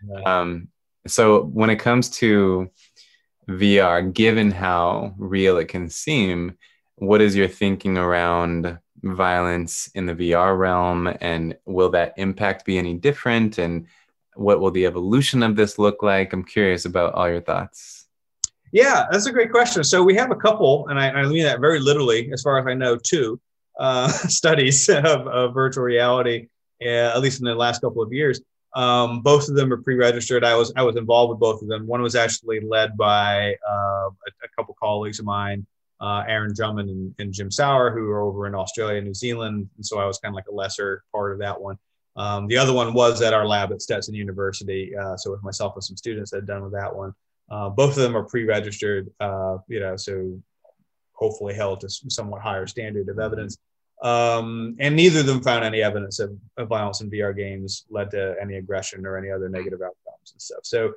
So when it comes to VR, given how real it can seem, what is your thinking around violence in the VR realm? And will that impact be any different? And what will the evolution of this look like? I'm curious about all your thoughts. Yeah, that's a great question. So we have a couple, and I mean that very literally, as far as I know, 2 studies of virtual reality, at least in the last couple of years. Both of them are pre-registered. I was involved with both of them. One was actually led by a couple colleagues of mine, Aaron Drummond and Jim Sauer, who are over in Australia and New Zealand. And so I was kind of like a lesser part of that one. The other one was at our lab at Stetson University. So with myself and some students that had done with that one. Both of them are pre-registered, so hopefully held to somewhat higher standard of evidence. And neither of them found any evidence of violence in VR games led to any aggression or any other negative outcomes and stuff. So,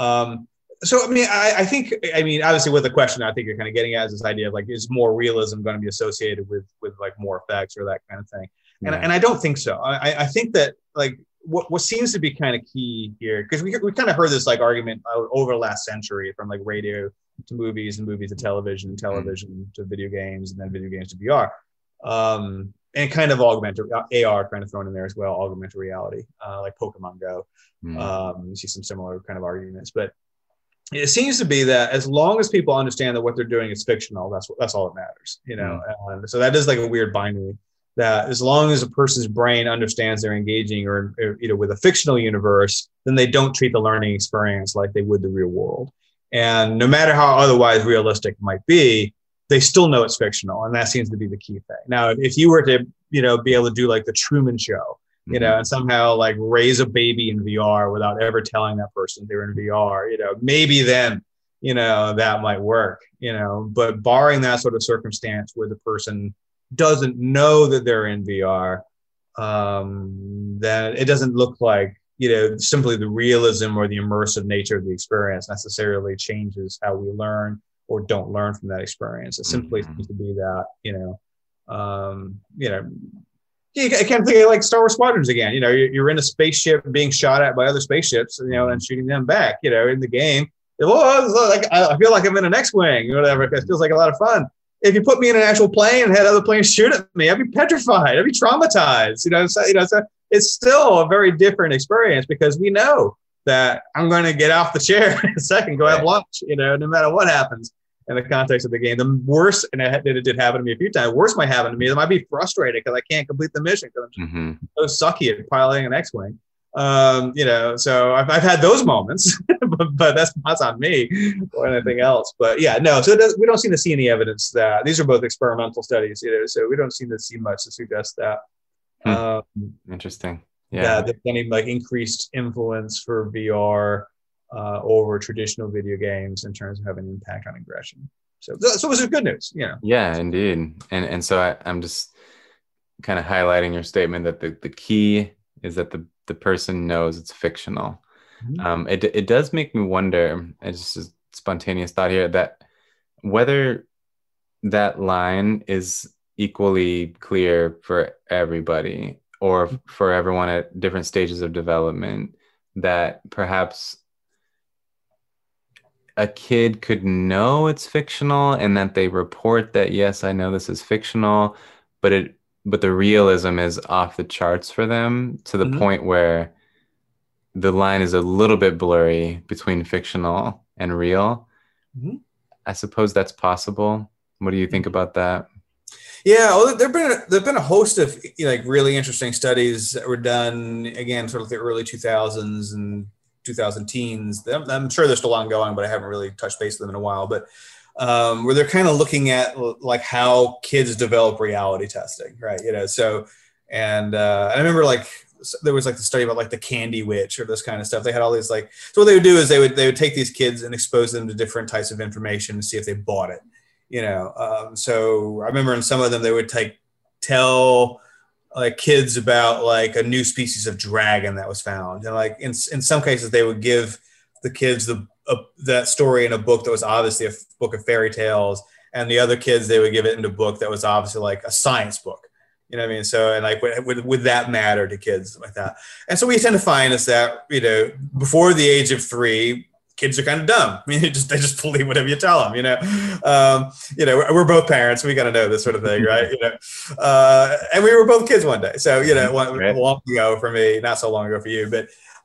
I think obviously with the question I think you're kind of getting at is this idea of like, is more realism going to be associated with like more effects or that kind of thing? And I don't think so. I think that like what seems to be kind of key here, because we kind of heard this like argument over the last century from like radio to movies and movies to television and television to video games and then video games to VR. And kind of augmented AR kind of thrown in there as well, augmented reality, like Pokemon Go. You see some similar kind of arguments, but it seems to be that as long as people understand that what they're doing is fictional, that's all that matters, you know. So that is like a weird binary, that as long as a person's brain understands they're engaging or with a fictional universe, then they don't treat the learning experience like they would the real world. And no matter how otherwise realistic it might be, they still know it's fictional, and that seems to be the key thing. Now, if you were to, be able to do like the Truman Show, and somehow like raise a baby in VR without ever telling that person they're in VR, maybe then, that might work, but barring that sort of circumstance where the person doesn't know that they're in VR, then it doesn't look like, simply the realism or the immersive nature of the experience necessarily changes how we learn or don't learn from that experience. It simply seems to be that, I can't think of like Star Wars Squadrons again. You're in a spaceship being shot at by other spaceships, and shooting them back, in the game. I feel like I'm in an X-Wing or whatever. It feels like a lot of fun. If you put me in an actual plane and had other planes shoot at me, I'd be petrified. I'd be traumatized. So it's still a very different experience, because we know that I'm going to get off the chair in a second, go have lunch, no matter what happens in the context of the game. The worst, and it did happen to me a few times, worse might happen to me. I might be frustrated because I can't complete the mission because I'm so sucky at piloting an X-Wing. So I've had those moments, but that's not on me or anything else. But yeah, no, so we don't seem to see any evidence that these are both experimental studies, so we don't seem to see much to suggest that. Interesting. Yeah, there's any like increased influence for VR over traditional video games in terms of having an impact on aggression. So it was good news. Yeah, indeed. And so I'm just kind of highlighting your statement that the key is that the person knows it's fictional. It does make me wonder, it's just a spontaneous thought here, that whether that line is equally clear for everybody or for everyone at different stages of development, that perhaps a kid could know it's fictional and that they report that, yes, I know this is fictional, but the realism is off the charts for them, to the point where the line is a little bit blurry between fictional and real. I suppose that's possible. What do you think about that? Yeah, well, there've been a host of like really interesting studies that were done, again, sort of the early 2000s and 2000 teens. I'm sure they're still ongoing, but I haven't really touched base with them in a while. But where they're kind of looking at like how kids develop reality testing, right? So, and I remember like there was like the study about like the Candy Witch or this kind of stuff. They had all these like, so what they would do is they would take these kids and expose them to different types of information and see if they bought it. So I remember in some of them they would tell like kids about like a new species of dragon that was found, and like in some cases they would give the kids that story in a book that was obviously a book of fairy tales, and the other kids they would give it in a book that was obviously like a science book. You know what I mean? So, and like, would that matter to kids like that? And so we tend to find is that, before the age of 3, kids are kind of dumb. I mean, they just believe whatever you tell them, we're both parents. We got to know this sort of thing, right? And we were both kids one day. So, long ago for me, not so long ago for you, but,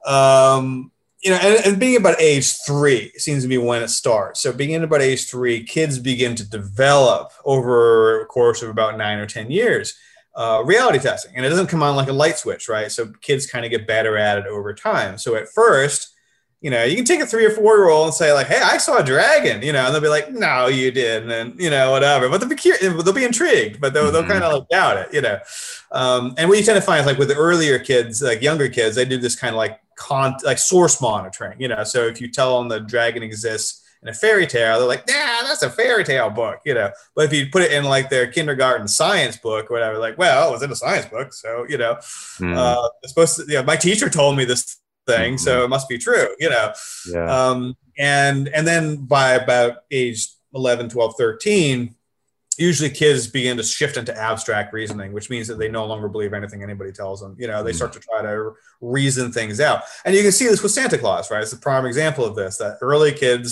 and being about age 3 seems to be when it starts. So beginning about age 3, kids begin to develop over a course of about 9 or 10 years. Reality testing, and it doesn't come on like a light switch, right? So kids kind of get better at it over time. So at first, you can take a 3 or 4-year-old and say like, "Hey, I saw a dragon," and they'll be like, "No, you didn't," and whatever. But they'll be intrigued, but they'll kind of like doubt it, And what you tend to find is like with the earlier kids, like younger kids, they do this kind of like source monitoring, So if you tell them the dragon exists in a fairy tale, they're like, "Nah, that's a fairy tale book," But if you put it in like their kindergarten science book or whatever, like, well, it was in a science book, so it's supposed to. My teacher told me this thing, so it must be true, Yeah. And then by about age 11, 12, 13, usually kids begin to shift into abstract reasoning, which means that they no longer believe anything anybody tells them. They start to try to reason things out, and you can see this with Santa Claus, right? It's a prime example of this. That early kids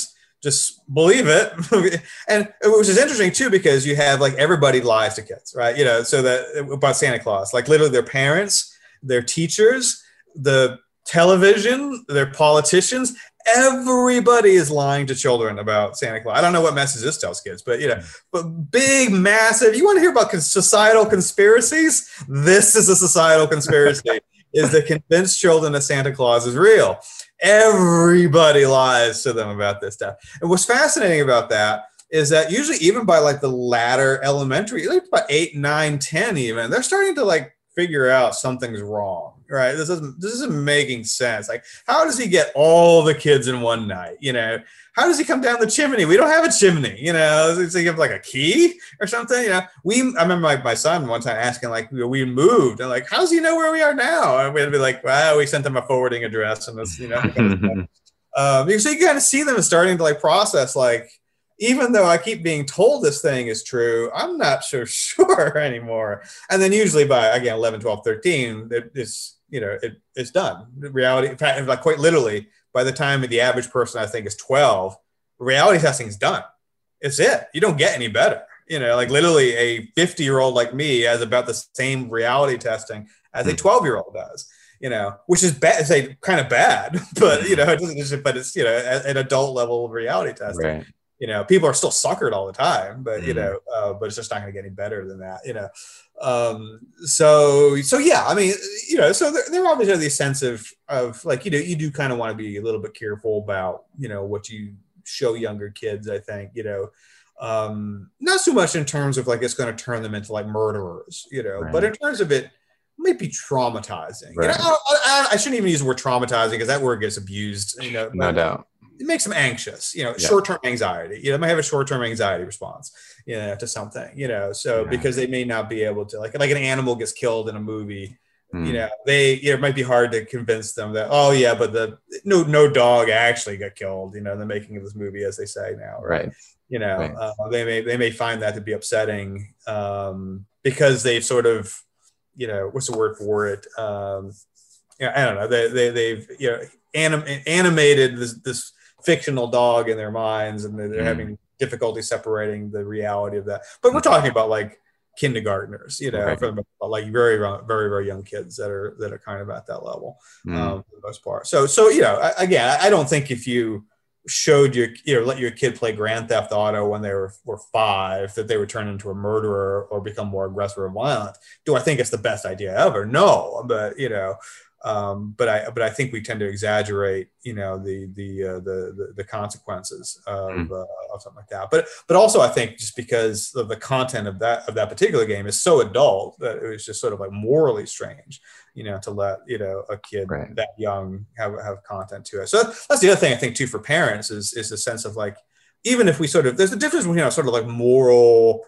just believe it. And which is interesting too, because you have like everybody lies to kids, right? You know, so that about Santa Claus, like literally their parents, their teachers, the television, their politicians, everybody is lying to children about Santa Claus. I don't know what message this tells kids, but you know, but big, massive. You want to hear about societal conspiracies? This is a societal conspiracy: is to convince children that Santa Claus is real. Everybody lies to them about this stuff. And what's fascinating about that is that usually, even by like the latter elementary, like about 8, 9, 10, even, they're starting to like figure out something's wrong. Right. This isn't making sense. Like, how does he get all the kids in one night? You know, how does he come down the chimney? We don't have a chimney, you know, does he have like a key or something? You know, I remember my son one time asking, like, we moved and like, how does he know where we are now? And we'd be like, well, we sent him a forwarding address and this, you know, so you kind of see them starting to like process, like, even though I keep being told this thing is true, I'm not so sure anymore. And then usually by, again, 11, 12, 13, it's, you know, it's done. Reality, in fact, like quite literally, by the time the average person, I think, is 12, reality testing is done. It's it. You don't get any better. You know, like literally a 50-year-old like me has about the same reality testing as a 12-year-old does. You know, which is bad. It's kind of bad, but you know, it doesn't. But it's, you know, an adult level of reality testing. Right. You know, people are still suckered all the time, but you know, but it's just not going to get any better than that. You know. So yeah, I mean, you know, so there obviously these sense of like, you know, you do kind of want to be a little bit careful about, you know, what you show younger kids, I think, you know, not so much in terms of like, it's going to turn them into like murderers, you know, right. But in terms of it might be traumatizing. Right. You know, I shouldn't even use the word traumatizing because that word gets abused, you know, no doubt. It makes them anxious, you know, short-term anxiety. You know, they might have a short-term anxiety response, you know, to something, you know, so because they may not be able to, like an animal gets killed in a movie, you know, it might be hard to convince them that, oh yeah, but no dog actually got killed, you know, in the making of this movie, as they say now, right? You know, right. They may find that to be upsetting because they've sort of, you know, what's the word for it? Yeah, I don't know. They've you know animated this fictional dog in their minds, and they're having difficulty separating the reality of that. But we're talking about like kindergartners, you know, for the, like very, very, very young kids that are kind of at that level for the most part. So you know, again, I don't think if you showed let your kid play Grand Theft Auto when they were 5 that they would turn into a murderer or become more aggressive or violent. Do I think it's the best idea ever? No, but you know. But I think we tend to exaggerate, you know, the consequences of something like that. But also I think just because of the content of that particular game is so adult that it was just sort of like morally strange, you know, to let, you know, a kid that young have content to it. So that's the other thing I think too for parents is the sense of like, even if we there's a difference between, you know, sort of like moral.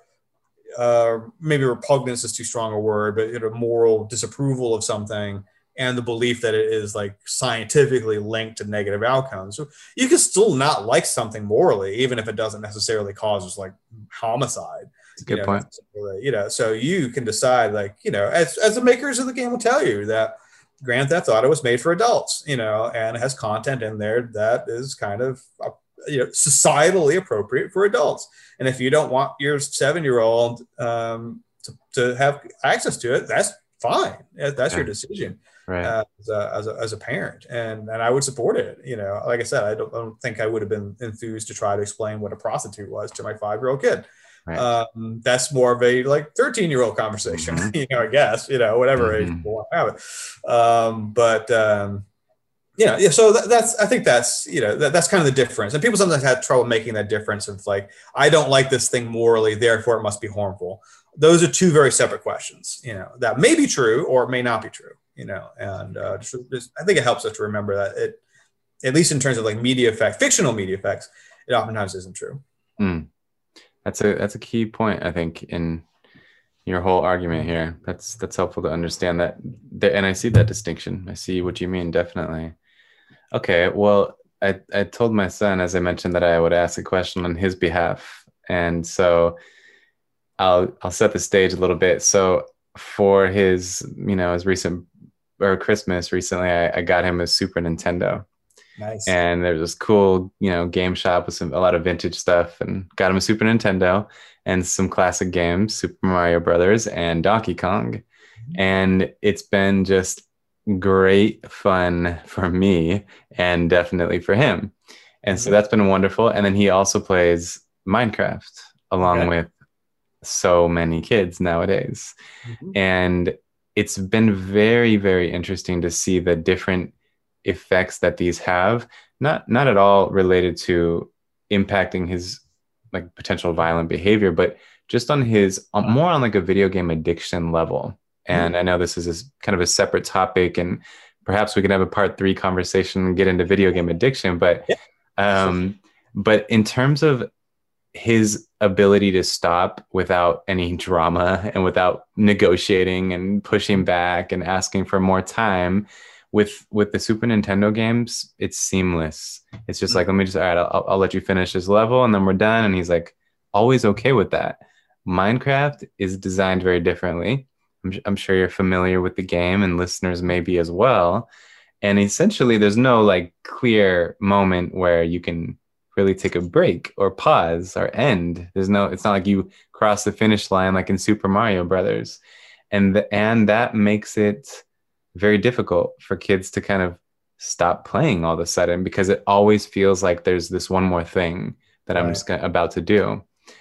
Maybe repugnance is too strong a word, but, you know, moral disapproval of something. And the belief that it is like scientifically linked to negative outcomes. So you can still not like something morally, even if it doesn't necessarily cause just like homicide. That's a good point. You know, so you can decide, like, you know, as the makers of the game will tell you, that Grand Theft Auto was made for adults, you know, and has content in there that is kind of, you know, societally appropriate for adults. And if you don't want your 7-year-old to have access to it, that's fine. That's your decision. Right. As a parent, and I would support it. You know, like I said, I don't think I would have been enthused to try to explain what a prostitute was to my 5-year-old kid. Right. That's more of a like 13-year-old conversation. You know, I guess, you know, whatever age people want to have it. You know, yeah. So I think that's, you know, that's kind of the difference. And people sometimes have trouble making that difference of like, I don't like this thing morally, therefore it must be harmful. Those are two very separate questions. You know, that may be true or it may not be true. You know, and I think it helps us to remember that it, at least in terms of like media effect, fictional media effects, it oftentimes isn't true. That's a key point, I think, in your whole argument here. That's helpful to understand that, and I see that distinction. I see what you mean, definitely. Okay, well, I told my son, as I mentioned, that I would ask a question on his behalf, and so I'll set the stage a little bit. So for his, you know, his recent Christmas recently, I got him a Super Nintendo, Nice. And there's this cool, game shop with a lot of vintage stuff, and got him a Super Nintendo and some classic games, Super Mario Brothers and Donkey Kong. And it's been just great fun for me and definitely for him. And so that's been wonderful. And then he also plays Minecraft along with so many kids nowadays. And it's been very, very interesting to see the different effects that these have, not at all related to impacting his like potential violent behavior, but just on his more on like a video game addiction level. And I know this is kind of a separate topic, and perhaps we can have a part 3 conversation and get into video game addiction. But in terms of his ability to stop without any drama and without negotiating and pushing back and asking for more time, with the Super Nintendo games, it's seamless. It's just like, all right, I'll let you finish this level and then we're done. And he's like always okay with that. Minecraft is designed very differently. I'm sure you're familiar with the game, and listeners may be as well. And essentially there's no like clear moment where you can really take a break or pause or end. It's not like you cross the finish line like in Super Mario Brothers. And that makes it very difficult for kids to kind of stop playing all of a sudden, because it always feels like there's this one more thing that I'm just about to do.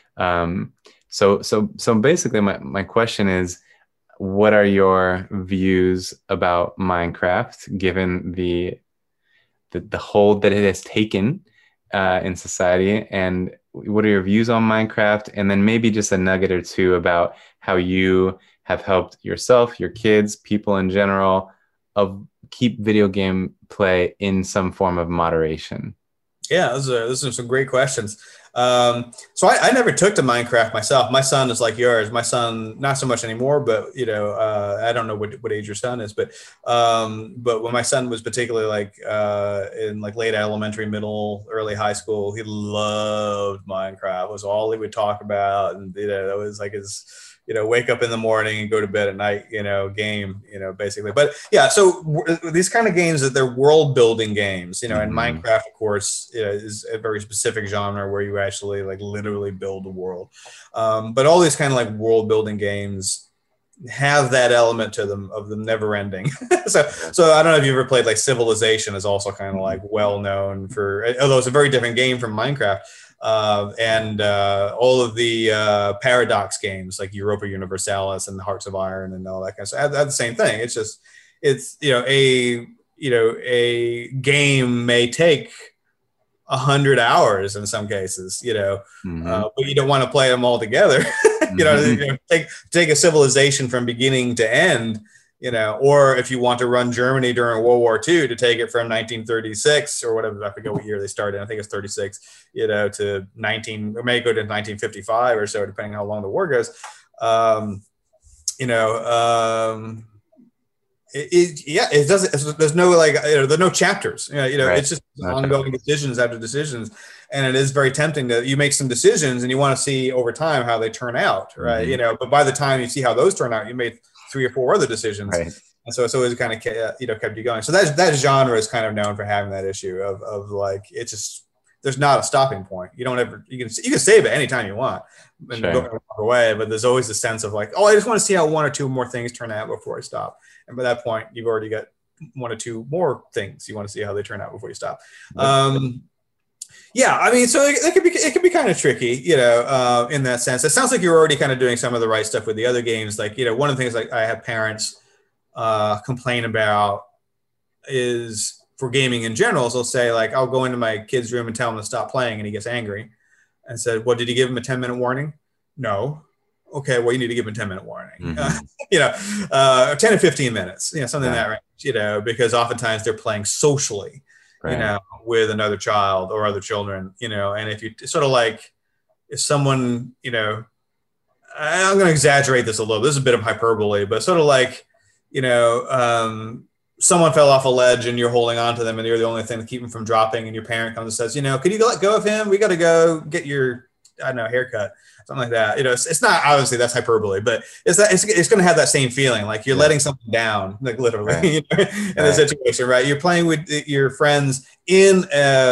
So basically my question is, what are your views about Minecraft, given the hold that it has taken in society? And what are your views on Minecraft? And then maybe just a nugget or two about how you have helped yourself, your kids, people in general, of keep video game play in some form of moderation. Yeah, those are some great questions. So I never took to Minecraft myself. My son is like yours. My son, not so much anymore, but I don't know what age your son is, but when my son was particularly like in like late elementary, middle, early high school, he loved Minecraft. It was all he would talk about, and that was like his wake up in the morning and go to bed at night, game, basically. But yeah, so these kind of games, that they're world building games, and Minecraft, of course, is a very specific genre where you actually like literally build a world. But all these kind of like world building games have that element to them of them never ending. so I don't know if you ever played like Civilization, is also kind of like well known for, although it's a very different game from Minecraft. And all of the Paradox games like Europa Universalis and Hearts of Iron and all that kind of stuff have the same thing. It's a game may take 100 hours in some cases, but you don't want to play them all together. Take a Civilization from beginning to end. Or if you want to run Germany during World War II, to take it from 1936 or whatever, I forget what year they started. I think it's 36, to 19, or maybe go to 1955 or so, depending on how long the war goes. It doesn't. There's no like, there's no chapters. Right. It's just ongoing decisions after decisions, and it is very tempting to you make some decisions and you want to see over time how they turn out, right? But by the time you see how those turn out, you made 3 or 4 other decisions, right? And so it kind of kept you going. So that genre is kind of known for having that issue of like, it's just, there's not a stopping point. You can save it anytime you want and go away, but there's always a sense of like, oh, I just want to see how 1 or 2 more things turn out before I stop. And by that point, you've already got 1 or 2 more things you want to see how they turn out before you stop. Yeah, I mean, so it could be kind of tricky, in that sense. It sounds like you're already kind of doing some of the right stuff with the other games. Like, one of the things like I have parents complain about is for gaming in general. So they'll say like, I'll go into my kid's room and tell him to stop playing, and he gets angry and said, well, did you give him a 10-minute warning? No. Okay, well, you need to give him a 10-minute warning, 10 to 15 minutes, something in that range, because oftentimes they're playing socially. Right. With another child or other children, and if you sort of like, if someone, I'm going to exaggerate this a little, this is a bit of hyperbole, but sort of like, someone fell off a ledge and you're holding on to them and you're the only thing to keep them from dropping, and your parent comes and says, could you let go of him? We got to go get your I don't know, haircut, something like that. It's not, obviously that's hyperbole, but it's going to have that same feeling. Like you're letting something down, like literally, right. In the situation, right? You're playing with your friends in,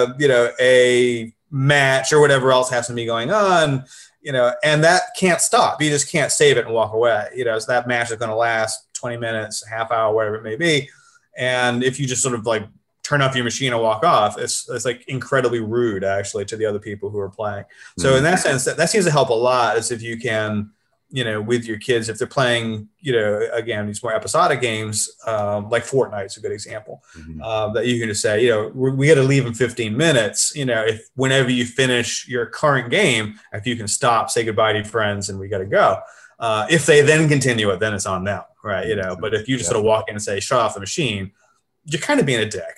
a match or whatever else has to be going on, and that can't stop. You just can't save it and walk away. So that match is going to last 20 minutes, half hour, whatever it may be. And if you just sort of like turn off your machine and walk off, it's like incredibly rude actually to the other people who are playing. So in that sense, that seems to help a lot, is if you can, with your kids, if they're playing, again, these more episodic games, like Fortnite's a good example, that you can just say, we got to leave in 15 minutes, if whenever you finish your current game, if you can stop, say goodbye to your friends, and we got to go. If they then continue it, then it's on them, right? But if you just sort of walk in and say, shut off the machine, you're kind of being a dick,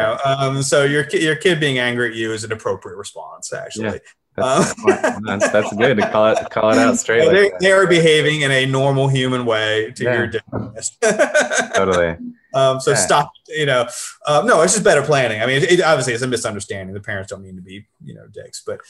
so your kid being angry at you is an appropriate response, actually. That's good to call it out straight. They are behaving in a normal human way to your dickness. Totally. Stop. No, it's just better planning. I mean, obviously it's a misunderstanding. The parents don't mean to be, dicks. But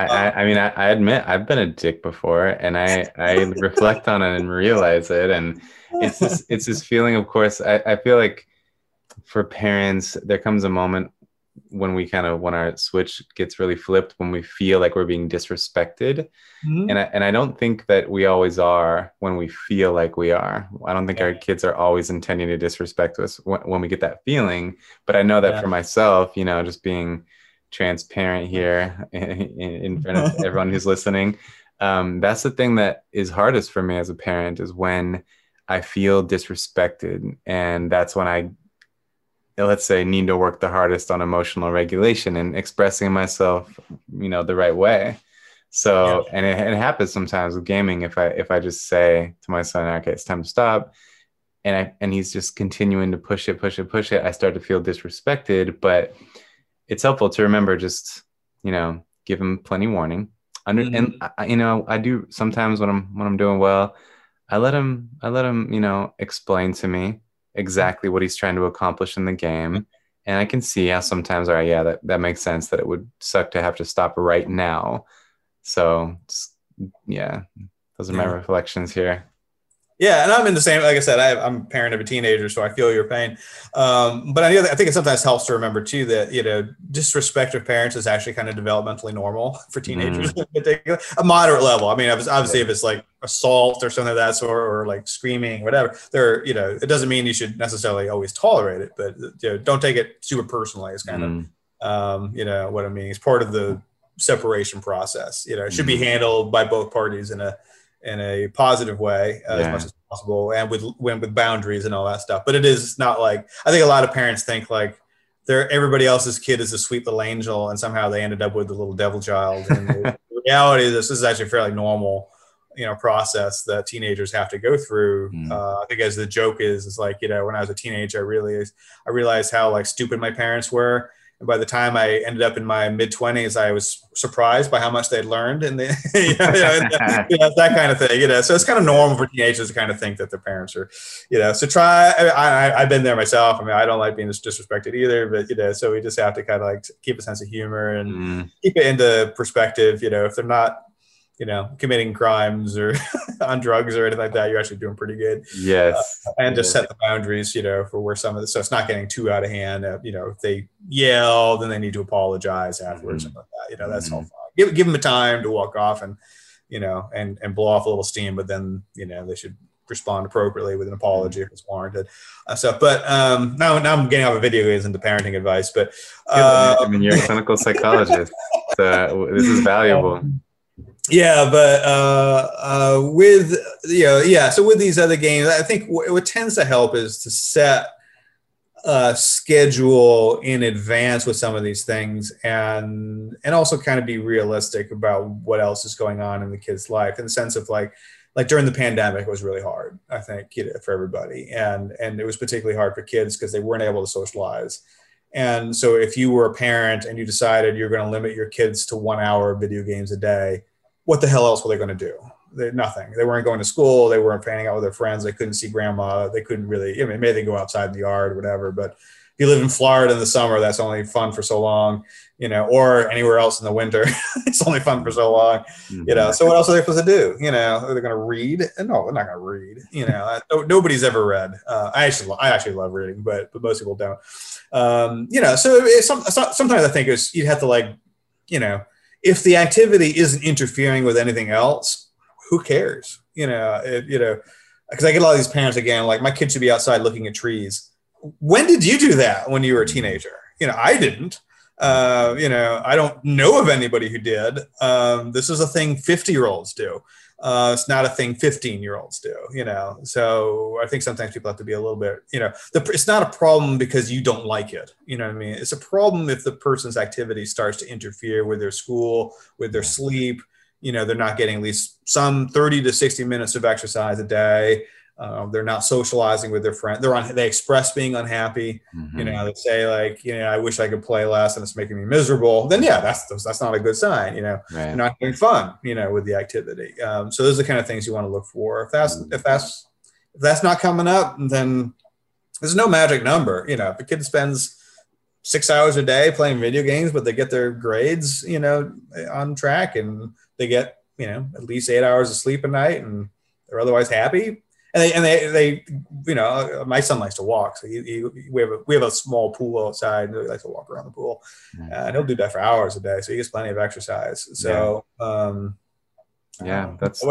I admit I've been a dick before, and I reflect on it and realize it, and it's this feeling. Of course, I feel like for parents, there comes a moment when when our switch gets really flipped, when we feel like we're being disrespected. And I don't think that we always are when we feel like we are. I don't think our kids are always intending to disrespect us when we get that feeling. But I know that for myself, just being transparent here in front of everyone who's listening, that's the thing that is hardest for me as a parent, is when I feel disrespected. And that's when I, let's say, need to work the hardest on emotional regulation and expressing myself, the right way. So, and it happens sometimes with gaming. If I just say to my son, okay, it's time to stop, and he's just continuing to push it, I start to feel disrespected. But it's helpful to remember, just, give him plenty warning. And I do sometimes when I'm doing well, I let him, explain to me exactly what he's trying to accomplish in the game. And I can see how sometimes, all right, that makes sense, that it would suck to have to stop right now. So those are my reflections here. Yeah, and I'm in the same, like I said, I'm a parent of a teenager, so I feel your pain. But I think it sometimes helps to remember too that, disrespect of parents is actually kind of developmentally normal for teenagers in particular. A moderate level. I mean, obviously if it's like assault or something of that sort, or like screaming, whatever, it doesn't mean you should necessarily always tolerate it, but don't take it super personally. It's kind of, what I mean. It's part of the separation process. It should be handled by both parties in a positive way as much as possible, and with boundaries and all that stuff. But it is not like, I think a lot of parents think like everybody else's kid is a sweet little angel, and somehow they ended up with the little devil child. And the reality is, this is actually a fairly normal, process that teenagers have to go through. I think, as the joke is like, when I was a teenager, I realized how like stupid my parents were. And by the time I ended up in my mid-20s, I was surprised by how much they'd learned, and that kind of thing. So it's kind of normal for teenagers to kind of think that their parents are, so I've been there myself. I mean, I don't like being disrespected either, but, so we just have to kind of like keep a sense of humor and keep it into perspective. If they're not, committing crimes or on drugs or anything like that, you're actually doing pretty good. Yes. And just set the boundaries, for where some of this, so it's not getting too out of hand. If they yell, then they need to apologize afterwards. Something like that. That's all fine. Give them the time to walk off and, and blow off a little steam, but then, they should respond appropriately with an apology if it's warranted. But now I'm getting off of video games into parenting advice, but I mean, you're a clinical psychologist. So this is valuable. Yeah, but with so with these other games, I think what tends to help is to set a schedule in advance with some of these things, and also kind of be realistic about what else is going on in the kid's life, in the sense of like during the pandemic, it was really hard, I think, for everybody, and it was particularly hard for kids because they weren't able to socialize. And so if you were a parent and you decided you're going to limit your kids to 1 hour of video games a day, what the hell else were they going to do? Nothing. They weren't going to school. They weren't hanging out with their friends. They couldn't see grandma. They couldn't really, maybe they go outside in the yard or whatever, but you live in Florida in the summer, that's only fun for so long, or anywhere else in the winter, it's only fun for so long, So what else are they supposed to do? Are they going to read? No, they're not going to read. Nobody's ever read. I actually love reading, but most people don't. So sometimes I think you'd have to if the activity isn't interfering with anything else, who cares? Because I get a lot of these parents again, like, my kid should be outside looking at trees. When did you do that when you were a teenager? I didn't. I don't know of anybody who did. This is a thing 50-year-olds do. It's not a thing 15-year-olds do, So I think sometimes people have to be a little bit, it's not a problem because you don't like it. You know what I mean? It's a problem if the person's activity starts to interfere with their school, with their sleep. They're not getting at least some 30 to 60 minutes of exercise a day. They're not socializing with their friends. They express being unhappy. They say, like, I wish I could play less and it's making me miserable. Then that's not a good sign. Right. You're not having fun, with the activity. So those are the kind of things you want to look for. If that's not coming up, then there's no magic number. If a kid spends 6 hours a day playing video games, but they get their grades, on track, and they get, at least 8 hours of sleep a night, and they're otherwise happy. And they my son likes to walk. So we have a small pool outside, and he likes to walk around the pool. And he'll do that for hours a day. So he gets plenty of exercise. So, that's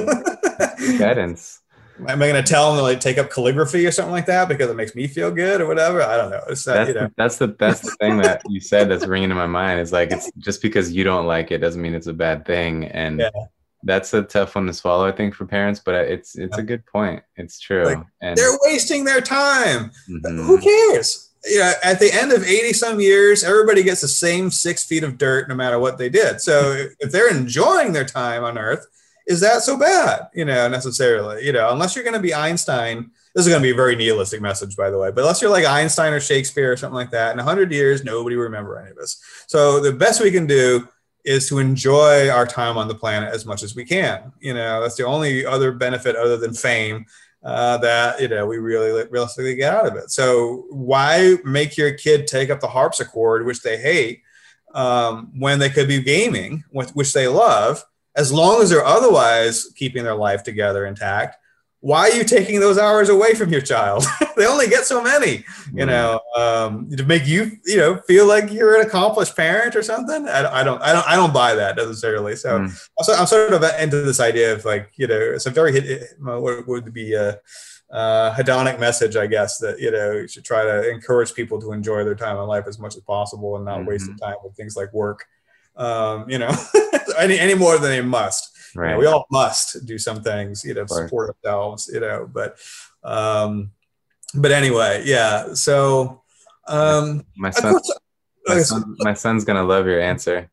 guidance. Am I going to tell him to take up calligraphy or something like that because it makes me feel good or whatever? I don't know. That's the thing that you said that's ringing in my mind, is like, it's just because you don't like it doesn't mean it's a bad thing. And that's a tough one to swallow, I think, for parents, but it's a good point. It's true. And they're wasting their time. Who cares? At the end of 80 some years, everybody gets the same 6 feet of dirt no matter what they did. So if they're enjoying their time on Earth, is that so bad, necessarily, unless you're going to be Einstein. This is going to be a very nihilistic message, by the way, but unless you're like Einstein or Shakespeare or something like that, in 100 years, nobody will remember any of this. So the best we can do is to enjoy our time on the planet as much as we can. That's the only other benefit other than fame that, we really realistically get out of it. So why make your kid take up the harpsichord, which they hate, when they could be gaming, which they love, as long as they're otherwise keeping their life together intact? Why are you taking those hours away from your child? They only get so many, to make you, feel like you're an accomplished parent or something. I don't buy that necessarily. So I'm sort of into this idea of, like, it's a very, what would be a hedonic message, I guess, that, you should try to encourage people to enjoy their time in life as much as possible and not waste their time with things like work, any more than they must. Right. We all must do some things, to support ourselves, but anyway, yeah. So, my son's going to love your answer.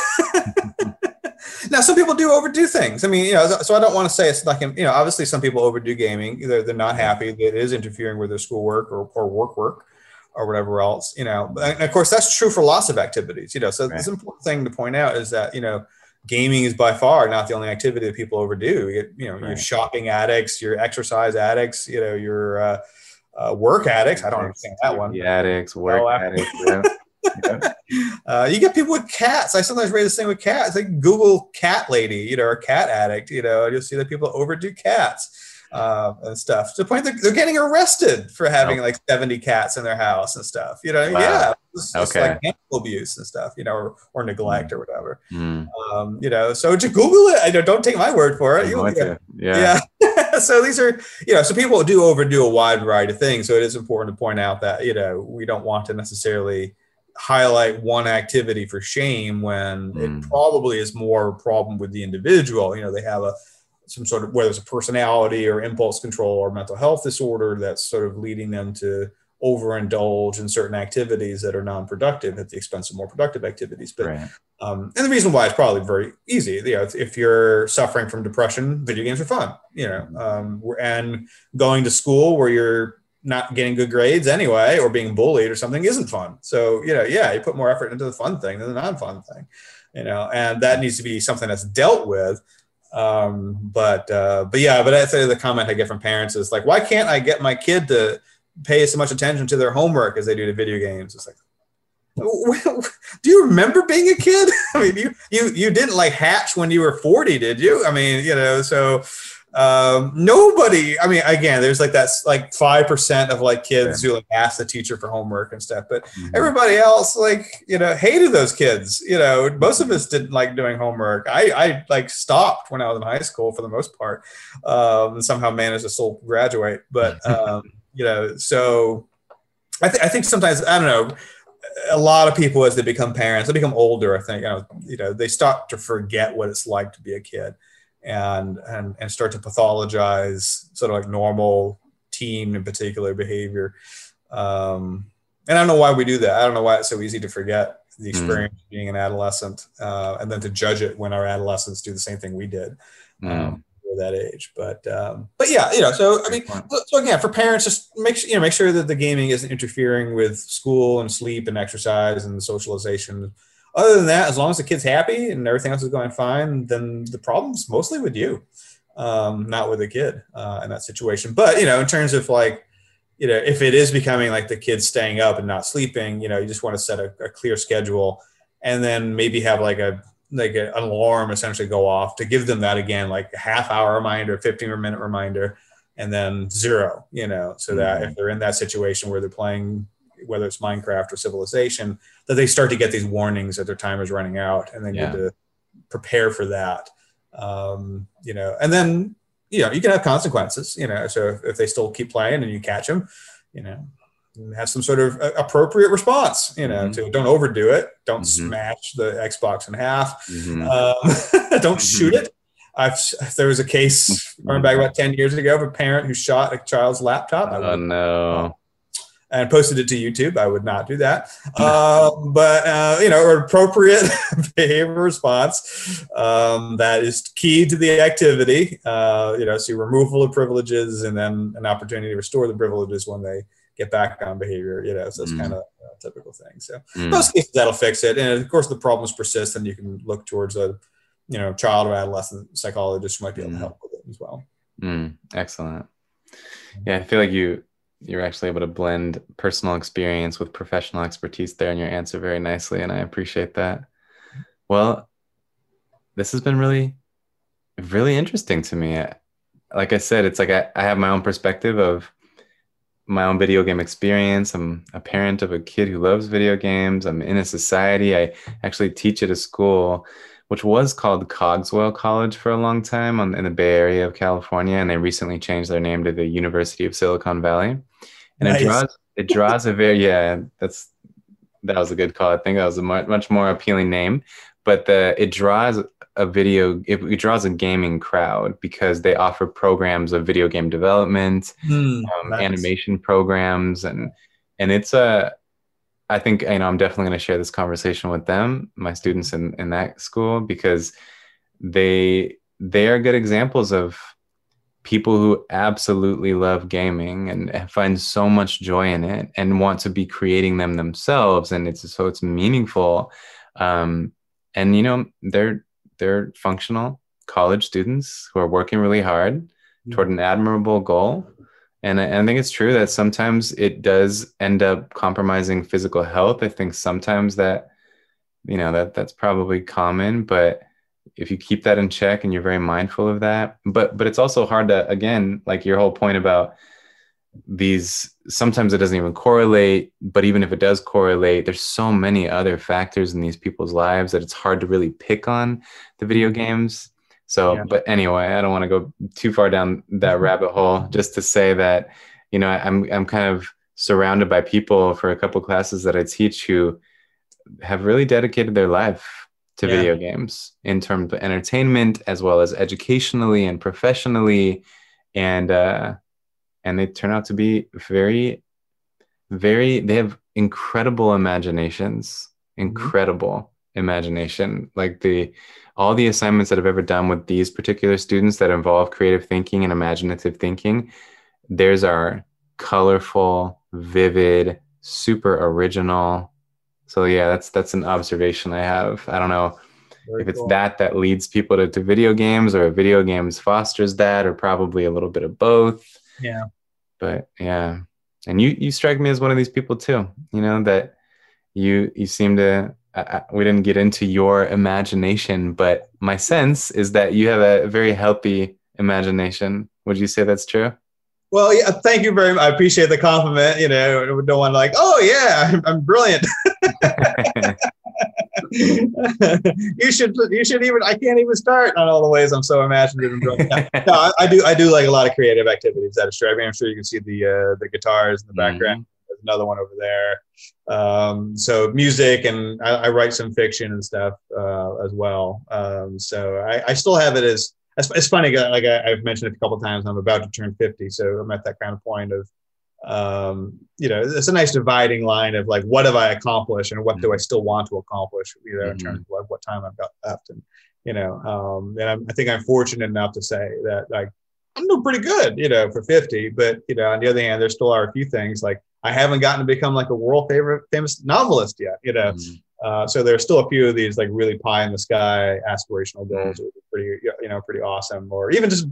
Now, some people do overdo things. I mean, so I don't want to say it's like, obviously some people overdo gaming. Either they're not happy that it is interfering with their schoolwork or work or whatever else, and of course that's true for lots of activities, so This important thing to point out is that, gaming is by far not the only activity that people overdo. Your shopping addicts, your exercise addicts, your work addicts. I don't understand that one. Addicts, work addicts. You get people with cats. I sometimes raise this thing with cats. Like Google cat lady, or cat addict. You'll see that people overdo cats. And stuff, to the point that they're getting arrested for having like 70 cats in their house and stuff. Wow. It's like animal abuse and stuff, or neglect or whatever. So to Google it, don't take my word for it. So these are, so people do overdo a wide variety of things. So it is important to point out that, we don't want to necessarily highlight one activity for shame when it probably is more a problem with the individual. They have some sort of, whether it's a personality or impulse control or mental health disorder that's sort of leading them to overindulge in certain activities that are non-productive at the expense of more productive activities. But and the reason why is probably very easy. If you're suffering from depression, video games are fun. And going to school where you're not getting good grades anyway, or being bullied or something, isn't fun. So you put more effort into the fun thing than the non-fun thing. And that needs to be something that's dealt with. But I'd say the comment I get from parents is like, why can't I get my kid to pay as much attention to their homework as they do to video games. It's like, do you remember being a kid? I mean, you didn't like hatch when you were 40, did you? I mean, so nobody, I mean, again, there's like that's like 5% of like kids who like ask the teacher for homework and stuff, but everybody else like, hated those kids. Most of us didn't like doing homework. I like stopped when I was in high school for the most part, and somehow managed to still graduate. But, so I think sometimes, I don't know, a lot of people as they become parents, they become older, I think, they start to forget what it's like to be a kid. And start to pathologize sort of like normal teen in particular behavior. And I don't know why we do that. I don't know why it's so easy to forget the experience of being an adolescent, and then to judge it when our adolescents do the same thing we did at that age. But yeah, so I mean, so again, for parents, just make sure that the gaming isn't interfering with school and sleep and exercise and socialization. Other than that, as long as the kid's happy and everything else is going fine, then the problem's mostly with you, not with the kid in that situation. But, in terms of like, if it is becoming like the kid's staying up and not sleeping, you just want to set a clear schedule, and then maybe have like an alarm essentially go off to give them that again, like a half-hour reminder, 15-minute reminder, and then 0, so that if they're in that situation where they're playing, whether it's Minecraft or Civilization, that they start to get these warnings that their time is running out, and they need to prepare for that. And then, you can have consequences, so if they still keep playing and you catch them, have some sort of appropriate response, to don't overdo it. Don't smash the Xbox in half. Don't shoot it. There was a case running back about 10 years ago of a parent who shot a child's laptop. Oh, no. And posted it to YouTube. I would not do that. But appropriate behavior response that is key to the activity. So removal of privileges, and then an opportunity to restore the privileges when they get back on behavior. So it's kind of a typical thing. So most cases that'll fix it. And of course, the problems persist, and you can look towards a child or adolescent psychologist who might be able to help with it as well. Excellent. Yeah, I feel like you're actually able to blend personal experience with professional expertise there in your answer very nicely, and I appreciate that. Well, this has been really, really interesting to me. Like I said, it's like I have my own perspective of my own video game experience. I'm a parent of a kid who loves video games. I'm in a society. I actually teach at a school which was called Cogswell College for a long time in the Bay Area of California, and they recently changed their name to the University of Silicon Valley. And nice. it draws a very that was a good call. I think that was a much more appealing name, but it draws it draws a gaming crowd because they offer programs of video game development, nice. Animation programs, and it's I think, I'm definitely going to share this conversation with them, my students in that school, because they are good examples of people who absolutely love gaming and find so much joy in it and want to be creating them themselves. And it's meaningful. And, they're functional college students who are working really hard toward an admirable goal. And I think it's true that sometimes it does end up compromising physical health. I think sometimes that's probably common, but if you keep that in check and you're very mindful of that, but it's also hard to, again, like your whole point about sometimes it doesn't even correlate, but even if it does correlate, there's so many other factors in these people's lives that it's hard to really pick on the video games. So, But anyway, I don't want to go too far down that rabbit hole, just to say that, I'm kind of surrounded by people for a couple classes that I teach who have really dedicated their life to video games in terms of entertainment, as well as educationally and professionally. And they turn out to be very, very, they have incredible imaginations, imagination. Like all the assignments that I've ever done with these particular students that involve creative thinking and imaginative thinking, theirs are colorful, vivid, super original. So yeah, that's an observation I have. I don't know if it's cool. that leads people to video games, or video games fosters that, or probably a little bit of both. Yeah. But yeah. And you strike me as one of these people too, that you seem to, we didn't get into your imagination, but my sense is that you have a very healthy imagination. Would you say that's true? Well, yeah, thank you very much. I appreciate the compliment. No one like, oh yeah, I'm brilliant. You should even, I can't even start on all the ways I'm so imaginative and brilliant. No, I do like a lot of creative activities. That is true. I mean, I'm sure you can see the guitars in the background. Mm-hmm. There's another one over there. So music, and I write some fiction and stuff as well. So I still have it as, it's funny, like I've mentioned it a couple of times, I'm about to turn 50. So I'm at that kind of point of, it's a nice dividing line of like, what have I accomplished and what do I still want to accomplish, in terms of like what time I've got left. And, and I think I'm fortunate enough to say that like, I'm doing pretty good, for 50, but, on the other hand, there still are a few things like I haven't gotten to become like a world famous novelist yet, so there's still a few of these like really pie in the sky aspirational goals that would be pretty awesome, or even just,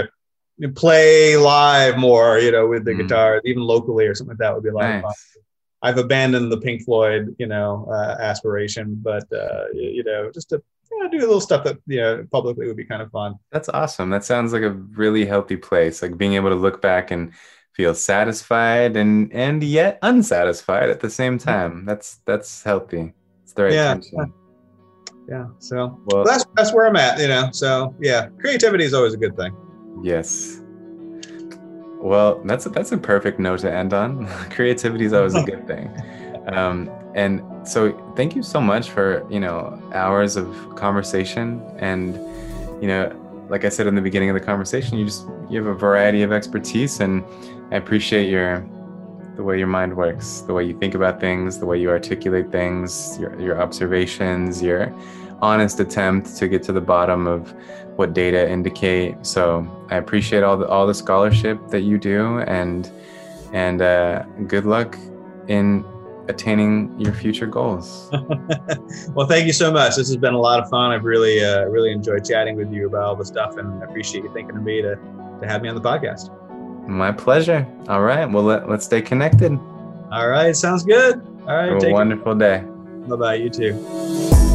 play live more, with the guitar, even locally or something like that would be a lot of fun. I've abandoned the Pink Floyd, aspiration, but, just to do a little stuff that, publicly would be kind of fun. That's awesome. That sounds like a really healthy place, like being able to look back and feel satisfied and yet unsatisfied at the same time. That's healthy. It's the right tension. Yeah. So that's where I'm at, so yeah, creativity is always a good thing. Yes. Well, that's a perfect note to end on. Creativity is always a good thing. And so thank you so much for, hours of conversation. And, like I said in the beginning of the conversation, you have a variety of expertise, and I appreciate the way your mind works, the way you think about things, the way you articulate things, your observations, your honest attempt to get to the bottom of what data indicate. So I appreciate all the scholarship that you do, and good luck in attaining your future goals. Well, thank you so much. This has been a lot of fun. I've really enjoyed chatting with you about all the stuff, and I appreciate you thinking of me to have me on the podcast. My pleasure. All right. Well, let's stay connected. All right. Sounds good. All right. Have a wonderful day. Bye-bye. You too.